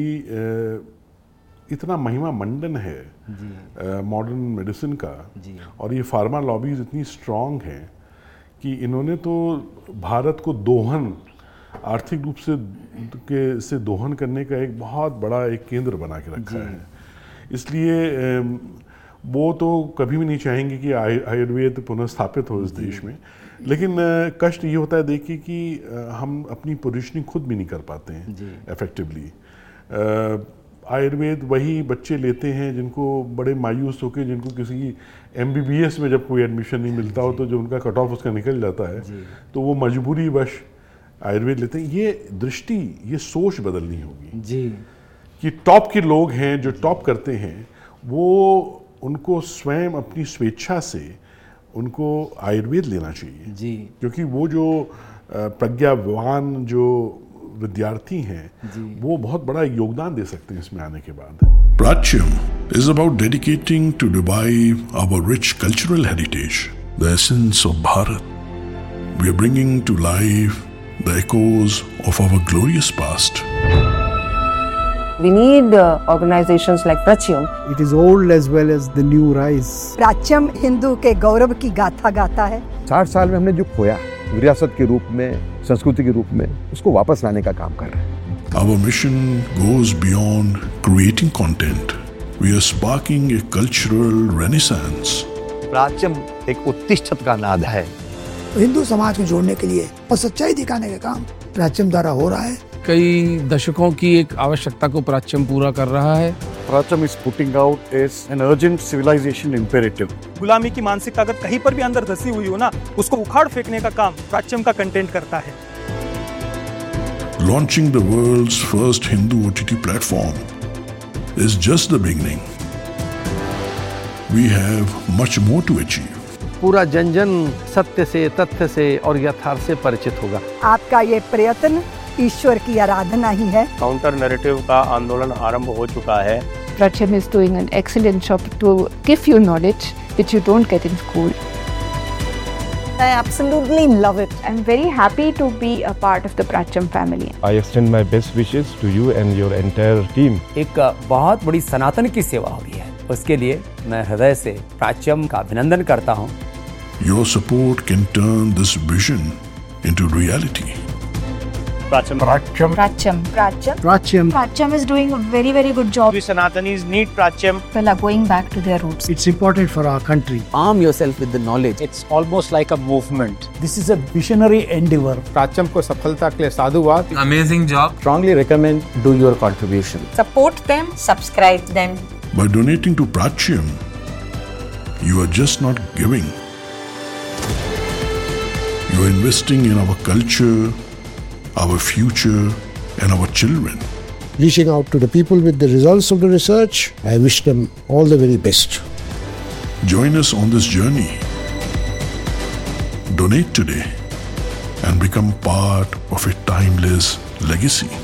इतना महिमा मंडन है मॉडर्न मेडिसिन का जी। और ये फार्मा लॉबीज इतनी स्ट्रांग हैं कि इन्होंने तो भारत को दोहन आर्थिक रूप से के से दोहन करने का एक बहुत बड़ा एक केंद्र बना के रखा है। इसलिए वो तो कभी भी नहीं चाहेंगे कि आयुर्वेद पुनर्स्थापित हो इस देश में, लेकिन कष्ट ये होता है देखिए कि हम अपनी पोजीशनिंग खुद भी नहीं कर पाते हैं इफेक्टिवली। आयुर्वेद वही बच्चे लेते हैं जिनको बड़े मायूस होकर, जिनको किसी एमबीबीएस में जब कोई एडमिशन नहीं मिलता हो तो जो उनका कट ऑफ उसका निकल जाता है तो वो मजबूरी वश आयुर्वेद लेते हैं। ये दृष्टि, ये सोच बदलनी होगी जी कि टॉप के लोग हैं जो टॉप करते हैं वो उनको स्वयं अपनी स्वेच्छा से उनको आयुर्वेद लेना चाहिए जी, क्योंकि वो जो प्रज्ञावान जो विद्यार्थी हैं वो बहुत बड़ा योगदान दे सकते हैं इसमें आने के बाद। Pratyam is about dedicating to revive our rich cultural heritage, the essence of Bharat. We are bringing to life the echoes of our glorious past. We need uh, organizations like Pratyam. It is old as well as the new rise. प्राच्यम Hindu के गौरव की गाथा गाता है। साठ साल में हमने जो खोया विरासत के रूप में, संस्कृति के रूप में, उसको वापस लाने का काम कर रहे हैं। Our mission goes beyond creating content. We are sparking a cultural renaissance. प्राच्यम एक उत्तिष्ठत का नाद है। हिंदू समाज को जोड़ने के लिए और सच्चाई दिखाने का काम प्राच्यम द्वारा हो रहा है। कई दशकों की एक आवश्यकता को प्राच्यम पूरा कर रहा है। प्राच्यम is putting out as an urgent civilization imperative. गुलामी की मानसिकता अगर कहीं पर भी अंदर धसी हुई हो ना, उसको उखाड़ फेंकने का काम प्राच्यम का कंटेंट करता है। Launching the world's first Hindu O T T platform is just the beginning. We have much more to achieve. पूरा जन जन सत्य से, तथ्य से और यथार्थ से परिचित होगा। आपका ये प्रयत्न ईश्वर की आराधना ही है। काउंटर नैरेटिव का आंदोलन आरंभ हो चुका है। Pratyam is doing an excellent job to give you knowledge which you don't get in school. I absolutely love it. I'm very happy to be a part of the Pratyam family. I extend my best wishes to you and your entire team. एक बहुत बड़ी सनातन की सेवा हो रही है, उसके लिए मैं हृदय से प्राच्यम का अभिनंदन करता हूँ। Your support can turn this vision into reality. Pratyam. Pratyam. Pratyam. Pratyam. Pratyam. Pratyam is doing a very very good job. We Sanatanis need Pratyam. People are going back to their roots. It's important for our country. Arm yourself with the knowledge. It's almost like a movement. This is a visionary endeavor. प्राच्यम को सफलता के लिए साधुवाद। Amazing job. Strongly recommend do your contribution. Support them, subscribe them. By donating to Pratyam, you are just not giving. You are investing in our culture, our future, and our children. Reaching out to the people with the results of the research, I wish them all the very best. Join us on this journey. Donate today and become part of a timeless legacy.